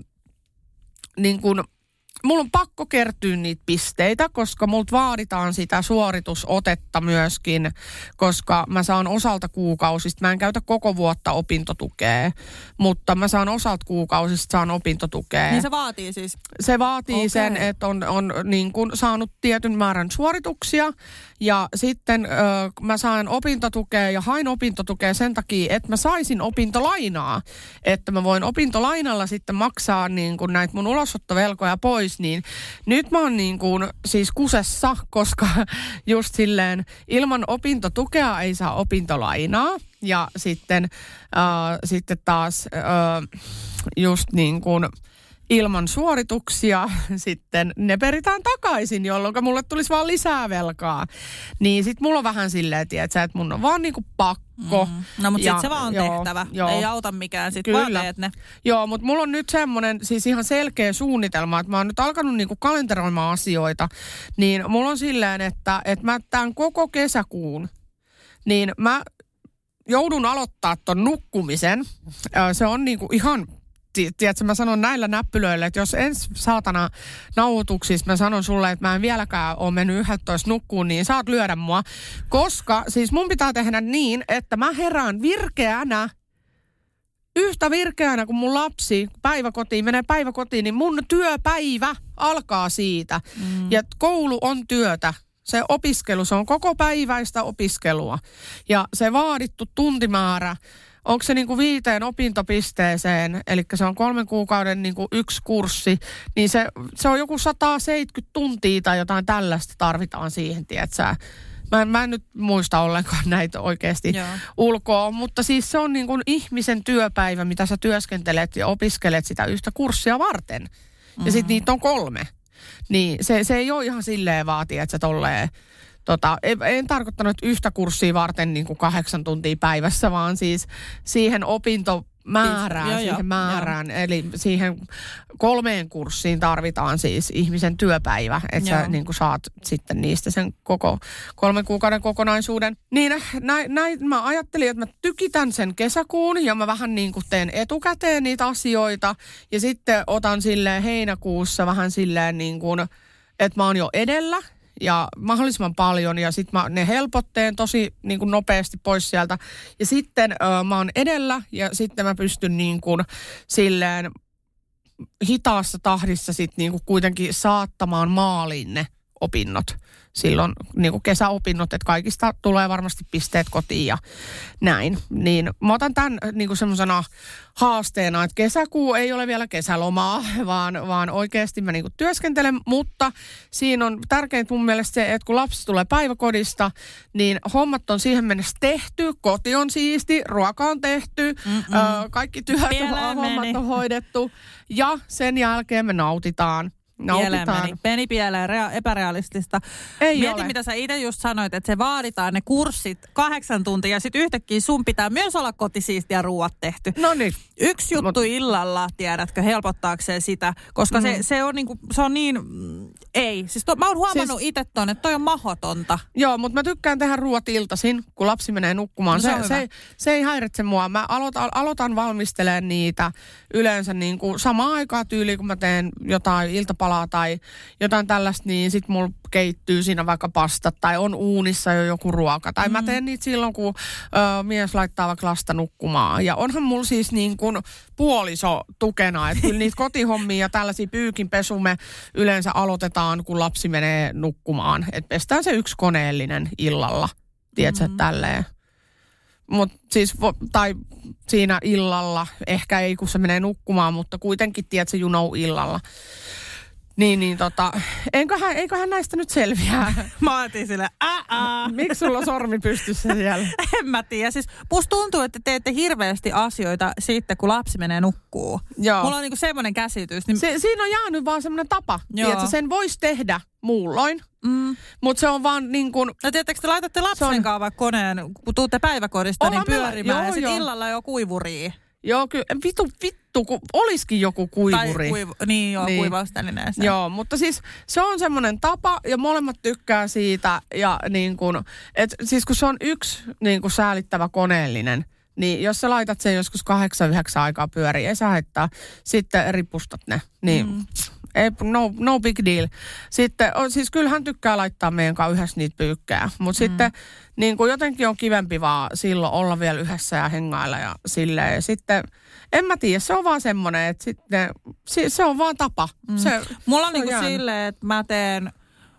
niin kuin, mulla on pakko kertyä niitä pisteitä, koska multa vaaditaan sitä suoritusotetta myöskin, koska mä saan osalta kuukausista, mä en käytä koko vuotta opintotukea, mutta mä saan osalta kuukausista saan opintotukea. Niin se vaatii siis? Se vaatii okay. sen, että on, on niin kuin saanut tietyn määrän suorituksia ja sitten ö, mä saan opintotukea ja hain opintotukea sen takia, että mä saisin opintolainaa, että mä voin opintolainalla sitten maksaa niin kuin näitä mun ulosottovelkoja pois. Niin nyt mä oon niin kuin siis kusessa, koska just silleen ilman opintotukea ei saa opintolainaa ja sitten, äh, sitten taas äh, just niin kuin ilman suorituksia sitten ne peritään takaisin, jolloin mulle tulisi vaan lisää velkaa. Niin sit mulla on vähän silleen, tietsä, että mun on vaan niinku pakko. Mm. No mut sit se vaan on joo, tehtävä. Joo. Ei auta mikään, sit Kyllä. vaan teet ne. Joo, mut mulla on nyt semmonen siis ihan selkeä suunnitelma, että mä oon nyt alkanut niinku kalenteroimaan asioita. Niin mulla on silleen, että, että mä tämän koko kesäkuun, niin mä joudun aloittaa ton nukkumisen. Se on niinku ihan... Tiedätkö, mä sanon näillä näppylöillä, että jos ensi saatana nauhoituksissa mä sanon sulle, että mä en vieläkään ole mennyt yhdeltätoista nukkuun, niin saat lyödä mua. Koska siis mun pitää tehdä niin, että mä herään virkeänä, yhtä virkeänä kuin mun lapsi päiväkotiin, menee päiväkotiin, niin mun työpäivä alkaa siitä. Mm. Ja koulu on työtä. Se opiskelu, se on koko päiväistä opiskelua. Ja se vaadittu tuntimäärä, onko se niinku viiteen opintopisteeseen, eli se on kolmen kuukauden niinku yksi kurssi, niin se, se on joku sata seitsemänkymmentä tuntia tai jotain tällaista tarvitaan siihen, tietsä. Mä en, mä en nyt muista ollenkaan näitä oikeasti Joo. ulkoa, mutta siis se on niin kuin ihmisen työpäivä, mitä sä työskentelet ja opiskelet sitä yhtä kurssia varten. Mm-hmm. Ja sit niitä on kolme. Niin se, se ei ole ihan silleen vaatii, että sä tolleen... Tota, en, en tarkoittanut yhtä kurssia varten niin kuin kahdeksan tuntia päivässä, vaan siis siihen opintomäärään, siis, siihen jo, määrään. Jo. Eli siihen kolmeen kurssiin tarvitaan siis ihmisen työpäivä, että sä niin kuin saat sitten niistä sen koko kolmen kuukauden kokonaisuuden. Niin näin, näin mä ajattelin, että mä tykitän sen kesäkuun ja mä vähän niin kuin teen etukäteen niitä asioita. Ja sitten otan silleen heinäkuussa vähän silleen niin kuin, että mä oon jo edellä. Ja mahdollisimman paljon ja sitten mä ne helpotteen tosi niin kuin nopeasti pois sieltä. Ja sitten ö, mä oon edellä ja sitten mä pystyn niin kuin silleen hitaassa tahdissa sit niinku kuitenkin saattamaan maaliin ne opinnot. Silloin niinku kesäopinnot, että kaikista tulee varmasti pisteet kotiin ja näin. Niin mä otan tämän niinku semmoisena haasteena, että kesäkuu ei ole vielä kesälomaa, vaan, vaan oikeasti mä niinku työskentelen, mutta siinä on tärkeintä mun mielestä se, että kun lapsi tulee päiväkodista, niin hommat on siihen mennessä tehty, koti on siisti, ruoka on tehty, ö, kaikki työt on, hommat on hoidettu ja sen jälkeen me nautitaan. Pieleen meni. Meni pieleen, rea- epärealistista. Ei Mieti, ole. mitä sä itse just sanoit, että se vaaditaan ne kurssit kahdeksan tuntia ja sitten yhtäkkiä sun pitää myös olla kotisiisti ja ruuat tehty. No niin. Yksi juttu Mut... illalla, tiedätkö, helpottaakseen sitä, koska mm. se, se, on niinku, se on niin, mm, ei. Siis to, mä oon huomannut siis... itse ton, että toi on mahdotonta. Joo, mutta mä tykkään tehdä ruuat iltaisin, kun lapsi menee nukkumaan. No, se, se, se, ei, se ei häiritse mua. Mä aloitan, aloitan valmistelemaan niitä yleensä niin kuin samaan aikaan tyyliin, kun mä teen jotain iltapalaa tai jotain tällaista, niin sit mulla keittyy siinä vaikka pastat tai on uunissa jo joku ruoka. Tai mm. mä teen niitä silloin, kun ö, mies laittaa vaikka lasta nukkumaan. Ja onhan mulla siis niin kuin puoliso tukena, että kyllä niitä kotihommia ja tällaisia pyykinpesu me yleensä aloitetaan, kun lapsi menee nukkumaan. Että pestään se yksi koneellinen illalla, tiedätkö, mm. tälleen. Mut siis, tai siinä illalla, ehkä ei kun se menee nukkumaan, mutta kuitenkin tiedätkö, you know, illalla. Niin, niin tota, eiköhän, eiköhän näistä nyt selviää. Mä otin sille, ää Miksi sulla on sormi pystyssä siellä? En mä tiedä. Siis musta tuntuu, että teette hirveästi asioita sitten, kun lapsi menee nukkuu. Joo. Mulla on niinku semmoinen käsitys. Niin... Se, siinä on jäänyt vaan semmoinen tapa. Tiedätkö, sen voisi tehdä muulloin. Mm. Mutta se on vaan niin kuin... No tiedättekö, te laitatte lapsen on... kanssa vaikka koneen, kun tuutte päiväkodista, Ollaan niin pyörimään. Joo, ja sitten illalla jo kuivurii. Joo, kyllä. Vittu, vittu, kun olisikin joku kuivuri. Tai kuivu, niin joo, niin. Kuivaustelineeseen. Joo, mutta siis se on semmoinen tapa ja molemmat tykkää siitä. Ja niin kuin, et, siis kun se on yksi niin kuin säälittävä koneellinen, niin jos sä laitat sen joskus kahdeksan, yhdeksän aikaa pyörii, ei saa haittaa. Sitten ripustat ne. Niin, mm. ei, no, no big deal. Sitten, siis kyllä hän tykkää laittaa meidän kanssa yhdessä niitä pyykkää. Mutta mm. sitten niin kuin jotenkin on kivempi vaan silloin olla vielä yhdessä ja hengailla ja silleen. Ja sitten, en mä tiedä, se on vaan semmoinen, että sitten, se, se on vaan tapa. Mm. Se, mulla on se niinku on silleen, että mä teen...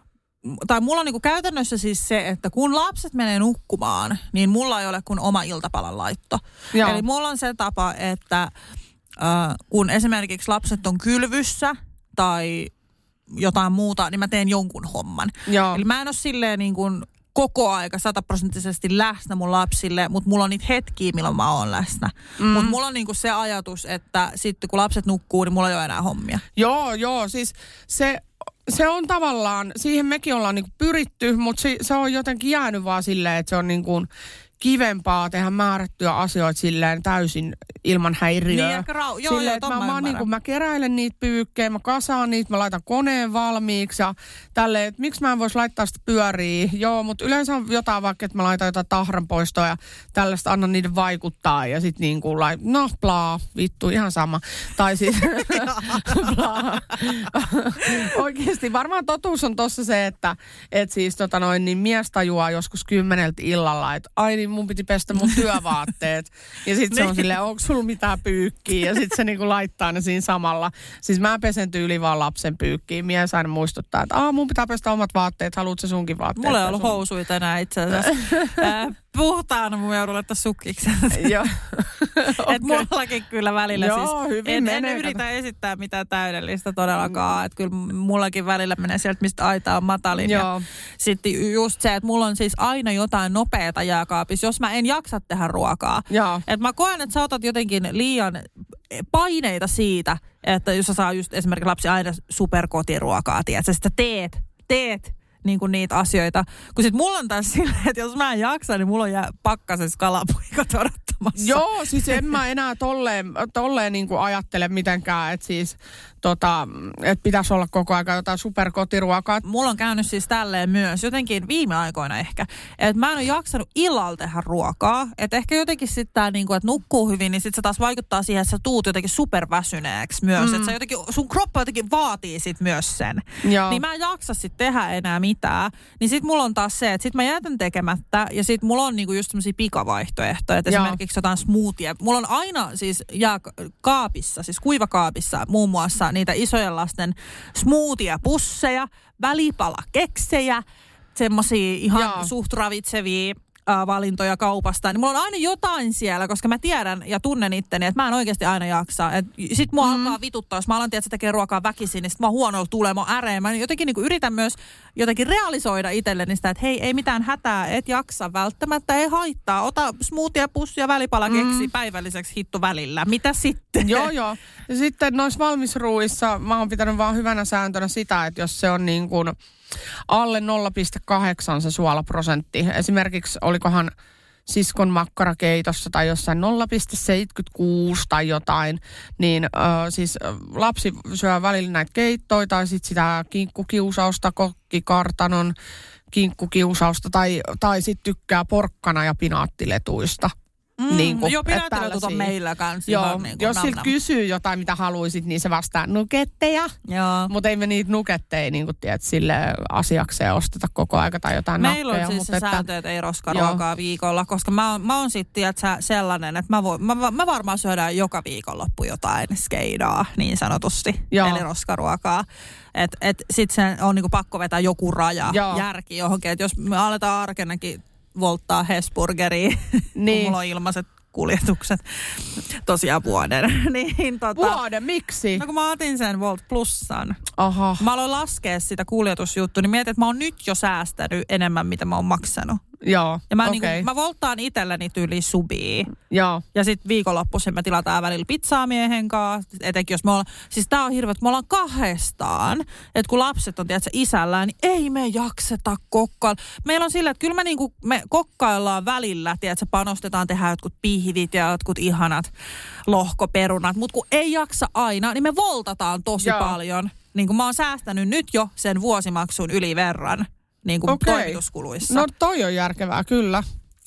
Tai mulla on niinku käytännössä siis se, että kun lapset menee nukkumaan, niin mulla ei ole kuin oma iltapalan laitto. Joo. Eli mulla on se tapa, että äh, kun esimerkiksi lapset on kylvyssä tai jotain muuta, niin mä teen jonkun homman. Joo. Eli mä en ole silleen niin kuin koko aika sataprosenttisesti läsnä mun lapsille, mutta mulla on niitä hetkiä, milloin mä oon läsnä. Mm. Mutta mulla on niinku se ajatus, että sitten kun lapset nukkuu, niin mulla ei ole enää hommia. Joo, joo, siis se... Se on tavallaan, siihen mekin ollaan niinku pyritty, mutta se, se on jotenkin jäänyt vaan silleen, että se on niinku kivempaa tehdä määrättyjä asioita silleen täysin ilman häiriöä. Niin, rau- joo, silleen, joo, että mä, mä, mä, niinku, mä keräilen niitä pyykkejä, mä kasaan niitä, mä laitan koneen valmiiksi ja tälleen, että miksi mä en vois laittaa sitä pyöriä. Joo, mutta yleensä on jotain vaikka, että mä laitan jotain tahranpoistoa ja tällaista, annan niiden vaikuttaa ja sit niinku, lait, no plaa, vittu, ihan sama. Tai siis, plaa. Oikeesti, varmaan totuus on tossa se, että et siis tota noin, niin mies tajuaa joskus kymmeneltä illalla, että ai niin mun piti pestä mun työvaatteet. Ja sit se on silleen, onko sulla mitään pyykkiä? Ja sit se niinku laittaa ne siinä samalla. Siis mä pesen tyyli vaan lapsen pyykkiin. Mies aina muistuttaa, että Aa, mun pitää pestä omat vaatteet. Haluatko se sunkin vaatteet? Mulla ei ollut housuja tänään itse asiassa. äh, puhtaana mun joudun laittaa sukkiksi. Joo. Okay. Että mullakin kyllä välillä Joo, siis. Hyvin en, menee, en yritä esittää mitään täydellistä todellakaan. Että kyllä mullakin välillä menee sieltä, mistä aita on matalin. Joo. Ja sitten just se, että mulla on siis aina jotain nopeata jääkaapissa, jos mä en jaksa tehdä ruokaa. Että mä koen, että sä otat jotenkin liian paineita siitä, että jos sä saa just esimerkiksi lapsi aina superkotiruokaa, tiedätkö, sitä teet, teet. Niin kuin niitä asioita. Kun sit mulla on taas silleen, että jos mä en jaksa, niin mulla on jää pakkasessa kalapuikot odottamassa. Joo, siis en mä enää tolleen, tolleen niin kuin ajattele mitenkään, että siis tota, että pitäisi olla koko ajan jotain superkotiruokaa. Mulla on käynyt siis tälleen myös, jotenkin viime aikoina ehkä, että mä en ole jaksanut illalla tehdä ruokaa. Että ehkä jotenkin sitten tää niinku, että nukkuu hyvin, niin sit se taas vaikuttaa siihen, että sä tuut jotenkin superväsyneeksi myös. Mm. Että sä jotenkin, sun kroppa jotenkin vaatii sit myös sen. Joo. Niin mä en jaksa sit tehdä enää mitään. Niin sit mulla on taas se, että sit mä jätän tekemättä ja sit mulla on niinku just semmosia pikavaihtoehtoja. Että esimerkiksi esimerkiksi jotain smoothie. Mulla on aina siis jääkaapissa, siis kuivakaapissa muun muassa niitä isojen lasten smoothie-pusseja, välipalakeksejä, semmosia ihan Jaa. suht ravitsevia valintoja kaupasta, niin mulla on aina jotain siellä, koska mä tiedän ja tunnen itteni, että mä en oikeasti aina jaksa. Et sit mua mm. alkaa vituttaa, jos mä alan tiedä, että se tekee ruokaa väkisin, niin sit mä huonolla tulee, mä äreen. Mä jotenkin niin kuin yritän myös jotenkin realisoida itselleni sitä, että hei, ei mitään hätää, et jaksa välttämättä, ei haittaa. Ota smoothie, pussi ja välipalakeksi mm. päivälliseksi hitto välillä. Mitä sitten? Joo, joo. Ja sitten noissa valmisruuissa mä oon pitänyt vaan hyvänä sääntönä sitä, että jos se on niin kuin alle nolla pilkku kahdeksan se suolaprosentti. Esimerkiksi olikohan siskon makkarakeitossa tai jossain nolla pilkku seitsemänkymmentäkuusi tai jotain, niin äh, siis lapsi syö välillä näitä keittoja tai sitten sitä kinkkukiusausta, kokkikartanon kinkkukiusausta tai, tai sitten tykkää porkkana ja pinaattiletuista. Mm, niin kuin, joo, pinaattiletut on meillä kanssa. Joo, niin jos siltä kysyy jotain, mitä haluaisit, niin se vastaa nuketteja. Mutta ei me niitä nuketteja niin kuin, tiedät, sille asiakseen osteta koko aika tai jotain meillä nakkeja. Meillä on siis se sääntö, että ei roskaruokaa viikolla, koska mä oon, mä oon sitten sellainen, että mä, voin, mä, mä varmaan syödään joka viikonloppu jotain skeidaa niin sanotusti, joo. eli roskaruokaa. Että et sit se on niinku pakko vetää joku raja, joo. järki johonkin, että jos me aletaan arkenakin volttaa Hesburgeriin, niin. kun mulla on ilmaiset kuljetukset tosiaan vuoden. niin, tota, vuoden? Miksi? No kun mä otin sen Volt Plussan. Aha. Mä aloin laskea sitä kuljetusjuttua, niin mietin, että mä oon nyt jo säästänyt enemmän, mitä mä oon maksanut. Joo, ja mä, okay. niinku, mä volttaan itselleni tyyliin subii. Joo. Ja sit viikonloppuisin me tilataan välillä pizzaa miehen kanssa. Etenkin jos me ollaan, siis tää on hirveä, että me ollaan kahdestaan. Että kun lapset on, tiedätkö, isällään, niin ei me jakseta kokkailla. Meillä on sillä, että kyllä me, niinku, me kokkaillaan välillä, tiedätkö, panostetaan, tehdään jotkut pihvit ja jotkut ihanat lohkoperunat. Mutta kun ei jaksa aina, niin me voltataan tosi Joo. paljon. Niin kuin mä oon säästänyt nyt jo sen vuosimaksun yli verran. Niin kuin okay. toimituskuluissa. No toi on järkevää, kyllä.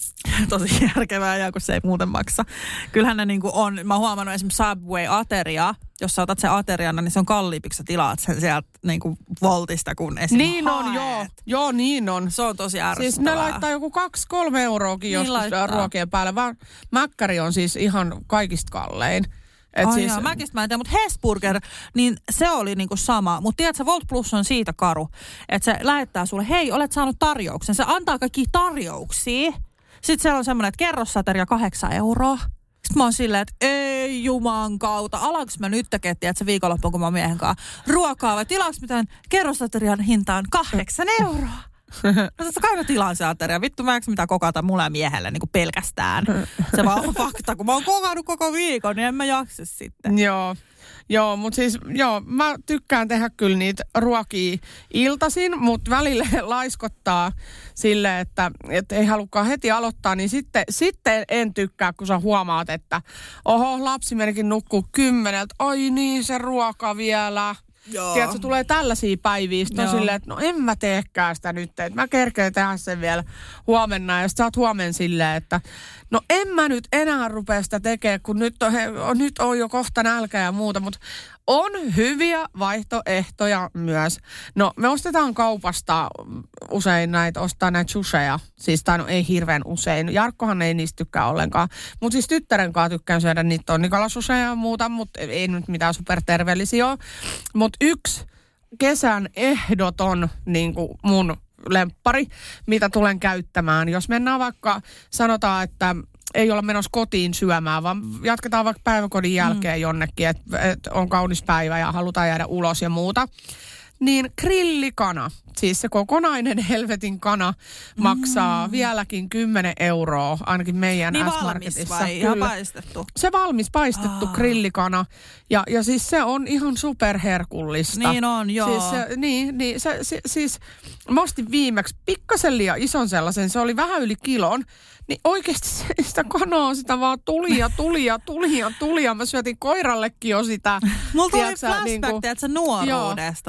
Tosi järkevää, ja kun se ei muuten maksa. Kyllähän ne niin kuin on, mä oon huomannut esimerkiksi Subway-ateria, jos sä otat sen ateriana, niin se on kalliimpi, kun sä tilaat sen sieltä niin kuin Voltista, kun esimerkiksi Niin haet. on, joo. Joo, niin on. Se on tosi ärsyttävää. Siis ne laittaa joku kaksi, kolme euroakin niin joskus laittaa. ruokien päälle, vaan mäkkäri on siis ihan kaikista kallein. Et Ai siis, jaa, mäkistä mä en tiedä, mutta Hesburger, niin se oli niinku sama. Mutta tiedätkö, Volt Plus on siitä karu, että se lähettää sulle, hei, olet saanut tarjouksen. Se antaa kaikkia tarjouksia. Sitten siellä on semmoinen, että kerrosateria kahdeksan euroa. Sitten mä oon silleen, että ei juman kautta. Alanko mä nyt tekee, tiedätkö, viikonloppuun, kun mä oon miehen kanssa ruokaa, vai tilaanko mitään kerrosaterian hintaan kahdeksan euroa? No totta kai mä tilaan se ateria. Vittu mä eikö mitään kokata mulle ja miehelle niin kuin pelkästään. Se vaan on fakta. Kun mä oon kokannut koko viikon, niin en mä jaksa sitten. Joo. Joo, mutta siis joo, mä tykkään tehdä kyllä niitä ruokia iltaisin, mutta välillä laiskottaa sille, että, että ei halukkaan heti aloittaa, niin sitten, sitten en tykkää, kun sä huomaat, että oho, lapsi menikin nukkuu kymmeneltä, ai niin, se ruoka vielä. Joo. Tiedätkö, tulee tällaisia päiviä, sitten on silleen, että no en mä teekään sitä nyt, että mä kerkeen tehdä sen vielä huomenna. Ja sitten sä oot huomenna silleen, että no en mä nyt enää rupea sitä tekemään, kun nyt on, he, nyt on jo kohta nälkä ja muuta, mutta on hyviä vaihtoehtoja myös. No me ostetaan kaupasta usein näitä, ostaa näitä susheja, siis tai no ei hirveän usein. Jarkkohan ei niistä tykkää ollenkaan, mutta siis tyttären kanssa tykkään syödä niitä tonnikalasusheja ja muuta, mutta ei nyt mitään superterveellisiä ole. Mutta yksi kesän ehdoton niin kuin mun lemppari, mitä tulen käyttämään, jos mennään vaikka, sanotaan, että ei olla menossa kotiin syömään, vaan jatketaan vaikka päiväkodin jälkeen mm. jonnekin, että et on kaunis päivä ja halutaan jäädä ulos ja muuta. Niin grillikana, siis se kokonainen helvetin kana maksaa mm. vieläkin kymmenen euroa, ainakin meidän niin S-Marketissa. Niin valmis vai ihan paistettu? Se valmis paistettu oh. grillikana. Ja, ja siis se on ihan superherkullista. Niin on, joo. Siis se, niin, niin se, se, siis mä ostin viimeksi pikkasen liian ison sellaisen, se oli vähän yli kilon. Niin oikeasti sitä kanaa, sitä vaan tuli ja tuli ja tuli ja tuli ja mä syötin koirallekin jo sitä. Mulla tuli flashback, niin kuin, tiedätkö, nuoruudesta. Joo. Me syötiin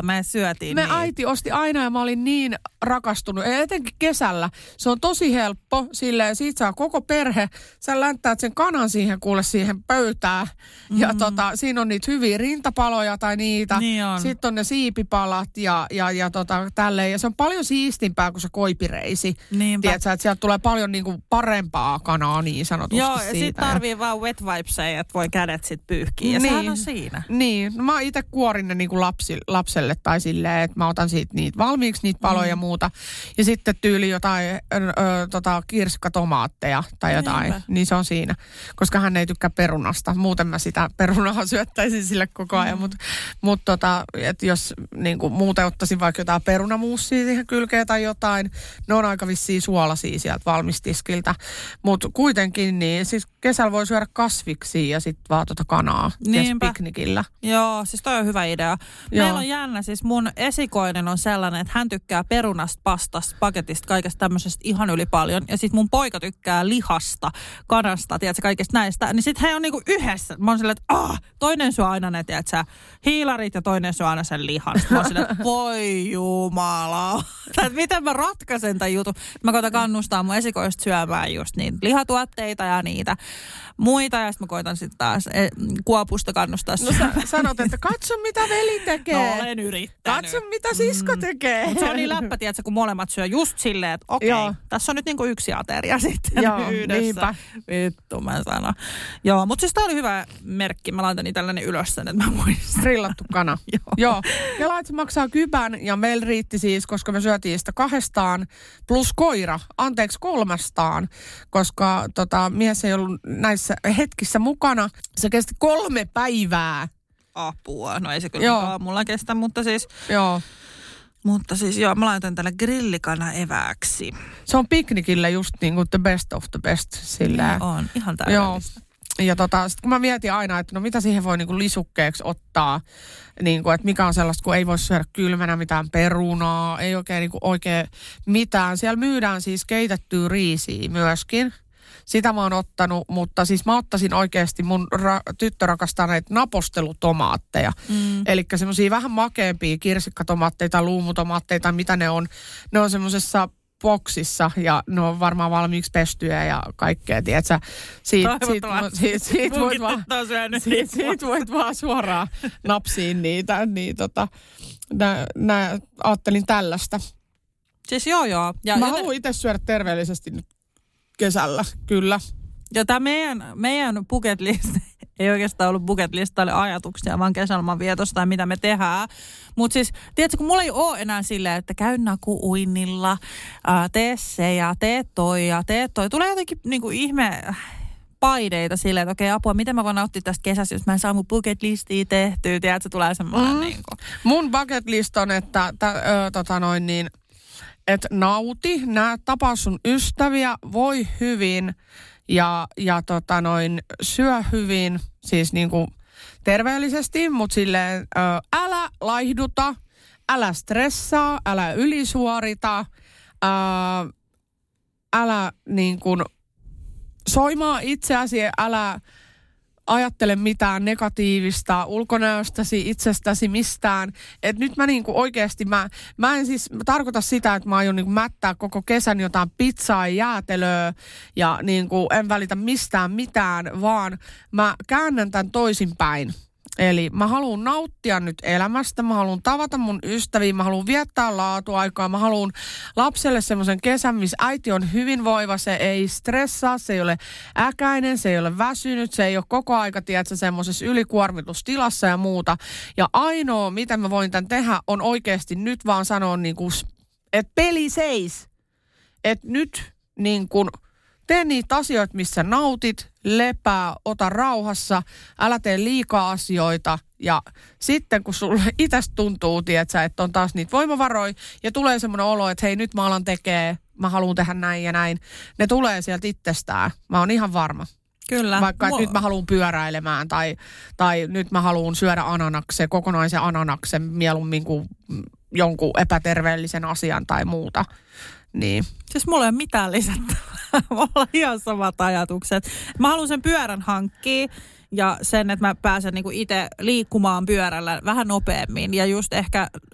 syötiin me niin. äiti osti aina ja mä olin niin rakastunut. Ja etenkin kesällä. Se on tosi helppo. Silleen, siitä saa koko perhe. Sä länttäät sen kanan siihen kuule siihen pöytään. Mm. Ja tota, siinä on niitä hyviä rintapaloja tai niitä. Niin on. Sitten on ne siipipalat ja, ja, ja tota, tälleen. Ja se on paljon siistimpää kuin se koipireisi. Niinpä. Tiedätkö, että sieltä tulee paljon niinku parempaa kanaa niin sanotusti. Joo, ja siitä. sit tarvii vaan wet wipesei, että voi kädet sit pyyhkiä. Ja niin. sehän on siinä. Niin, no mä itse kuorin ne niinku lapsi, lapselle tai silleen, että mä otan siitä niitä valmiiksi, niitä paloja ja mm. muuta. Ja sitten tyyli jotain ö, ö, tota, kirskatomaatteja tai jotain, Niinpä. Niin se on siinä. Koska hän ei tykkää perunasta. Muuten mä sitä perunaa syöttäisin sille koko ajan. Mm. Mutta mut tota, että jos niinku, muuten ottaisin vaikka jotain perunamuussia siihen kylkeen tai jotain, ne on aika vissiin suolaisia sieltä valmistiskiltä. Mutta kuitenkin niin, siis kesällä voi syödä kasviksia ja sitten vaan tota kanaa piknikillä. Joo, siis toi on hyvä idea. Joo. Meillä on jännä, siis mun esikoinen on sellainen, että hän tykkää perunasta, pastasta, paketista, kaikesta tämmöisestä ihan yli paljon. Ja sit mun poika tykkää lihasta, kanasta, tiedätkö, kaikesta näistä. Niin sit he on niinku yhdessä. Mä oon silleen, että ah, toinen syö aina ne, tiedätkö, hiilarit ja toinen syö aina sen lihan. Sitten mä oon silleen, että voi jumala. Tai miten mä ratkaisen tämän jutun. Mä koitan kannustaa mun esikoista syömään just niin lihatuotteita ja niitä muita. Ja sitten mä koitan sitten taas e, kuopusta kannustaa No sä sanot, että katso mitä veli tekee. No olen yrittänyt. Katso mitä sisko tekee. Mm. Se on niin läppä, tiedätkö, kun molemmat syö just silleen, että okei, okay, tässä on nyt niinku yksi ateria sitten Joo, yhdessä. Niinpä. Vittu mä sanon. Joo, mutta siis tää oli hyvä merkki. Mä laitan tällainen ylös sen, että mä muistan. Grillattu kana. Joo. Joo. Ja lait se maksaa kybän ja meillä riitti siis, koska me syötiin sitä kahdestaan plus koira. Anteeksi kolmastaan, koska tota, mies ei ollut näissä hetkissä mukana. Se kesti kolme päivää. Apua. No ei se kyllä aamulla kestä, mutta siis... Joo. Mutta siis joo, mä laitan tälle grillikana evääksi. Se on piknikille just niin kuin the best of the best. Sillä. Niin on, ihan täydellistä. Joo. Ja tota, sit kun mä mietin aina, että no mitä siihen voi niinku lisukkeeksi ottaa, niinku, että mikä on sellaista, kun ei voi syödä kylmänä mitään perunaa, ei oikein, niinku, oikein mitään. Siellä myydään siis keitettyä riisiä myöskin. Sitä mä oon ottanut, mutta siis mä ottaisin oikeasti, mun ra- tyttö rakastaa näitä napostelutomaatteja. Mm. Eli semmosia vähän makeampia kirsikkatomaatteja tai luumutomaatteja tai mitä ne on. Ne on semmosessa boksissa ja ne on varmaan valmiiksi pestyjä ja kaikkea, tiedätkö? Siitä, siitä, siitä, siitä, voit vaan, siitä, siitä voit vaan suoraan napsiin niitä. Niin tota, nä, nä, ajattelin tällaista. Siis joo joo. Ja mä joten... haluan itse syödä terveellisesti nyt kesällä, kyllä. Ja tämä meidän, meidän bucket list ei oikeastaan ollut bucket listalle ajatuksia, vaan kesäloman vietosta ja mitä me tehdään. Mutta siis, tiedätkö, kun mulla ei ole enää silleen, että käy naku-uinnilla, ää, tee se ja tee toi ja tee toi. Tulee jotenkin niinku ihme paineita silleen, että okei okay, apua, miten mä voin nauttia tästä kesästä, jos mä en saa mun bucket listia tehtyä. Tiedätkö, tulee semmoinen mm. niin kuin. Mun bucket list on, että t- ö, tota noin niin, että nauti, nää tapaa sun ystäviä, voi hyvin ja, ja tota noin, syö hyvin, siis niinku terveellisesti, mutta silleen ö, älä laihduta, älä stressaa, älä ylisuorita, ö, älä niin kuin soimaa itseäsi, älä ajattele mitään negatiivista ulkonäöstäsi, itsestäsi, mistään. Et nyt mä niinku oikeasti, mä, mä en siis mä tarkoita sitä, että mä aion niinku mättää koko kesän jotain pizzaa ja jäätelöä ja niinku en välitä mistään mitään, vaan mä käännän tämän toisinpäin. Eli mä haluan nauttia nyt elämästä, mä haluan tavata mun ystäviä, mä haluan viettää laatuaikaa, mä haluan lapselle semmoisen kesän, missä äiti on hyvinvoiva, se ei stressaa, se ei ole äkäinen, se ei ole väsynyt, se ei ole koko aika, tiedätkö, semmoisessa ylikuormitustilassa ja muuta. Ja ainoa, mitä mä voin tämän tehdä, on oikeasti nyt vaan sanoa, niin kuin, että peli seis. Että nyt niin kuin tee niitä asioita, missä nautit, lepää, ota rauhassa, älä tee liikaa asioita. Ja sitten kun sulle itsestä tuntuu, tiedätkö, että on taas niitä voimavaroja ja tulee semmoinen olo, että hei nyt mä alan tekee, mä haluan tehdä näin ja näin. Ne tulee sieltä itsestään. Mä oon ihan varma. Kyllä. Vaikka että nyt mä haluan pyöräilemään tai, tai nyt mä haluan syödä ananaksen, kokonaisen ananaksen mieluummin kuin jonkun epäterveellisen asian tai muuta. Niin. Siis mulla ei ole mitään lisättävää. Mulla on ihan samat ajatukset. Mä haluan sen pyörän hankkia ja sen, että mä pääsen niinku itse liikkumaan pyörällä vähän nopeammin. Ja just ehkä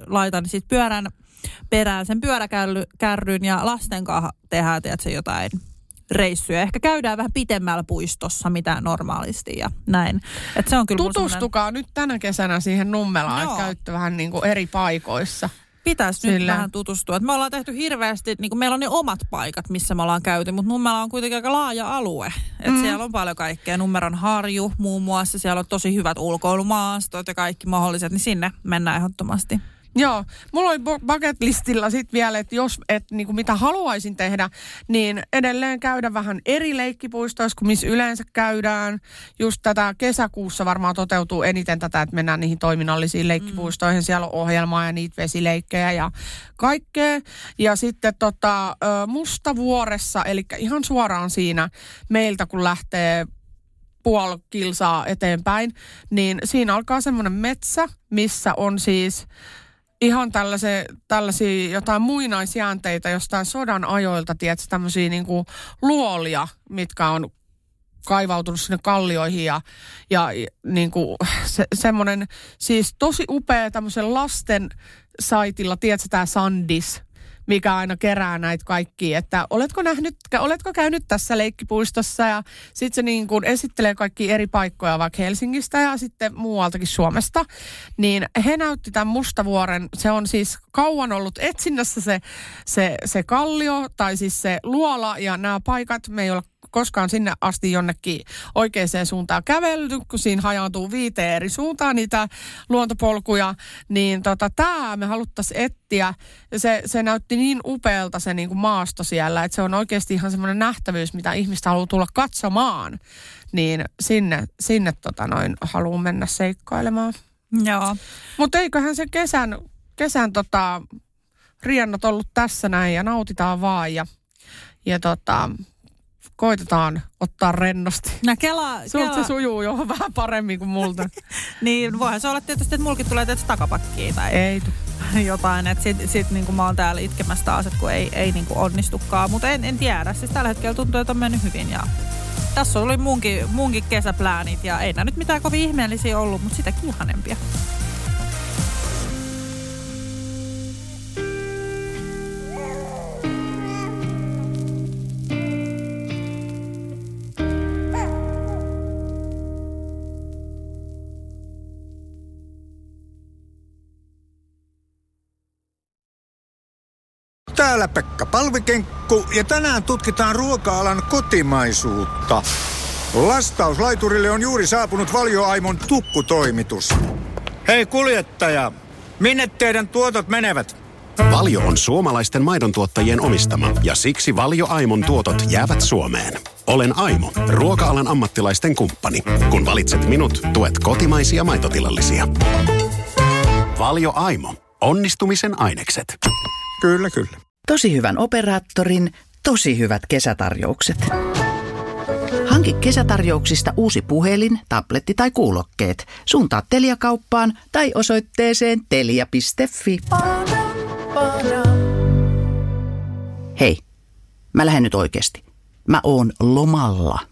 laitan sit pyörän perään sen pyöräkärryn ja lasten kanssa tehdään, tiedätkö, jotain reissuja. Ehkä käydään vähän pitemmällä puistossa, mitä normaalisti ja näin. Et se on kyllä tutustukaa semmoinen... nyt tänä kesänä siihen Nummelaan, että käytte vähän niin kuin eri paikoissa. Pitäisi Sillä. nyt vähän tutustua. Et me ollaan tehty hirveästi, niin kuin meillä on ne omat paikat, missä me ollaan käyty, mutta Nummela on kuitenkin aika laaja alue. Et mm. siellä on paljon kaikkea. Nummeron harju muun muassa, siellä on tosi hyvät ulkoilumaastot ja kaikki mahdolliset, niin sinne mennään ehdottomasti. Joo, mulla oli bucket listilla sitten vielä, että jos, et, niinku mitä haluaisin tehdä, niin edelleen käydä vähän eri leikkipuistoissa kuin missä yleensä käydään. Just tätä kesäkuussa varmaan toteutuu eniten tätä, että mennään niihin toiminnallisiin leikkipuistoihin. Siellä on ohjelmaa ja niitä vesileikkejä ja kaikkea. Ja sitten tota, Mustavuoressa, eli ihan suoraan siinä meiltä kun lähtee puoli kilsaa eteenpäin, niin siinä alkaa semmoinen metsä, missä on siis ihan tällaisia, tällaisia jotain muinaisjäänteitä jostain sodan ajoilta, tiedätkö, tämmöisiä niinku luolia, mitkä on kaivautunut sinne kallioihin ja, ja niinku se, semmoinen siis tosi upea tämmöisen lasten saitilla, tiedätkö, tämä Sandis, mikä aina kerää näitä kaikkia, että oletko nähnyt, oletko käynyt tässä leikkipuistossa ja sitten se niin kuin esittelee kaikki eri paikkoja vaikka Helsingistä ja sitten muualtakin Suomesta, niin he näytti tämän Mustavuoren, se on siis kauan ollut etsinnässä se, se, se kallio tai siis se luola ja nämä paikat, me ei ole koskaan sinne asti jonnekin oikeaan suuntaan kävelty, kun siinä hajaantuu viiteen eri suuntaan niitä luontopolkuja, niin tota, tämä me haluttaisiin etsiä. Se, se näytti niin upealta se niin kuin maasto siellä, että se on oikeasti ihan semmoinen nähtävyys, mitä ihmistä haluaa tulla katsomaan. Niin sinne, sinne tota noin haluaa mennä seikkailemaan. Joo. Mutta eiköhän se kesän, kesän tota, riennot ollut tässä näin ja nautitaan vaan ja, ja tota... koitetaan ottaa rennosti. No kela... Sulta kela... se sujuu jo vähän paremmin kuin multa. Niin, voihan se olla tietysti, että mulkin tulee tietysti takapakkiin tai ei jotain. Että sit, sit niin kuin mä oon täällä itkemässä taas, että kun ei, ei niin kuin onnistukaan. Mutta en, en tiedä. Siis tällä hetkellä tuntuu, että on mennyt hyvin. Ja tässä oli munkin, munkin kesäpläänit ja ei nämä nyt mitään kovin ihmeellisiä ollut, mutta sitäkin ihanempia. Täällä Pekka Palvikenkku ja tänään tutkitaan ruoka-alan kotimaisuutta. Lastauslaiturille on juuri saapunut Valio Aimon tukkutoimitus. Hei kuljettaja, minne teidän tuotot menevät? Valio on suomalaisten maidontuottajien omistama ja siksi Valio Aimon tuotot jäävät Suomeen. Olen Aimo, ruoka-alan ammattilaisten kumppani. Kun valitset minut, tuet kotimaisia maitotilallisia. Valio Aimo, onnistumisen ainekset. Kyllä, kyllä. Tosi hyvän operaattorin, tosi hyvät kesätarjoukset. Hanki kesätarjouksista uusi puhelin, tabletti tai kuulokkeet. Suuntaa Telia-kauppaan tai osoitteeseen telia piste fi. Hei, mä lähden nyt oikeasti. Mä oon lomalla.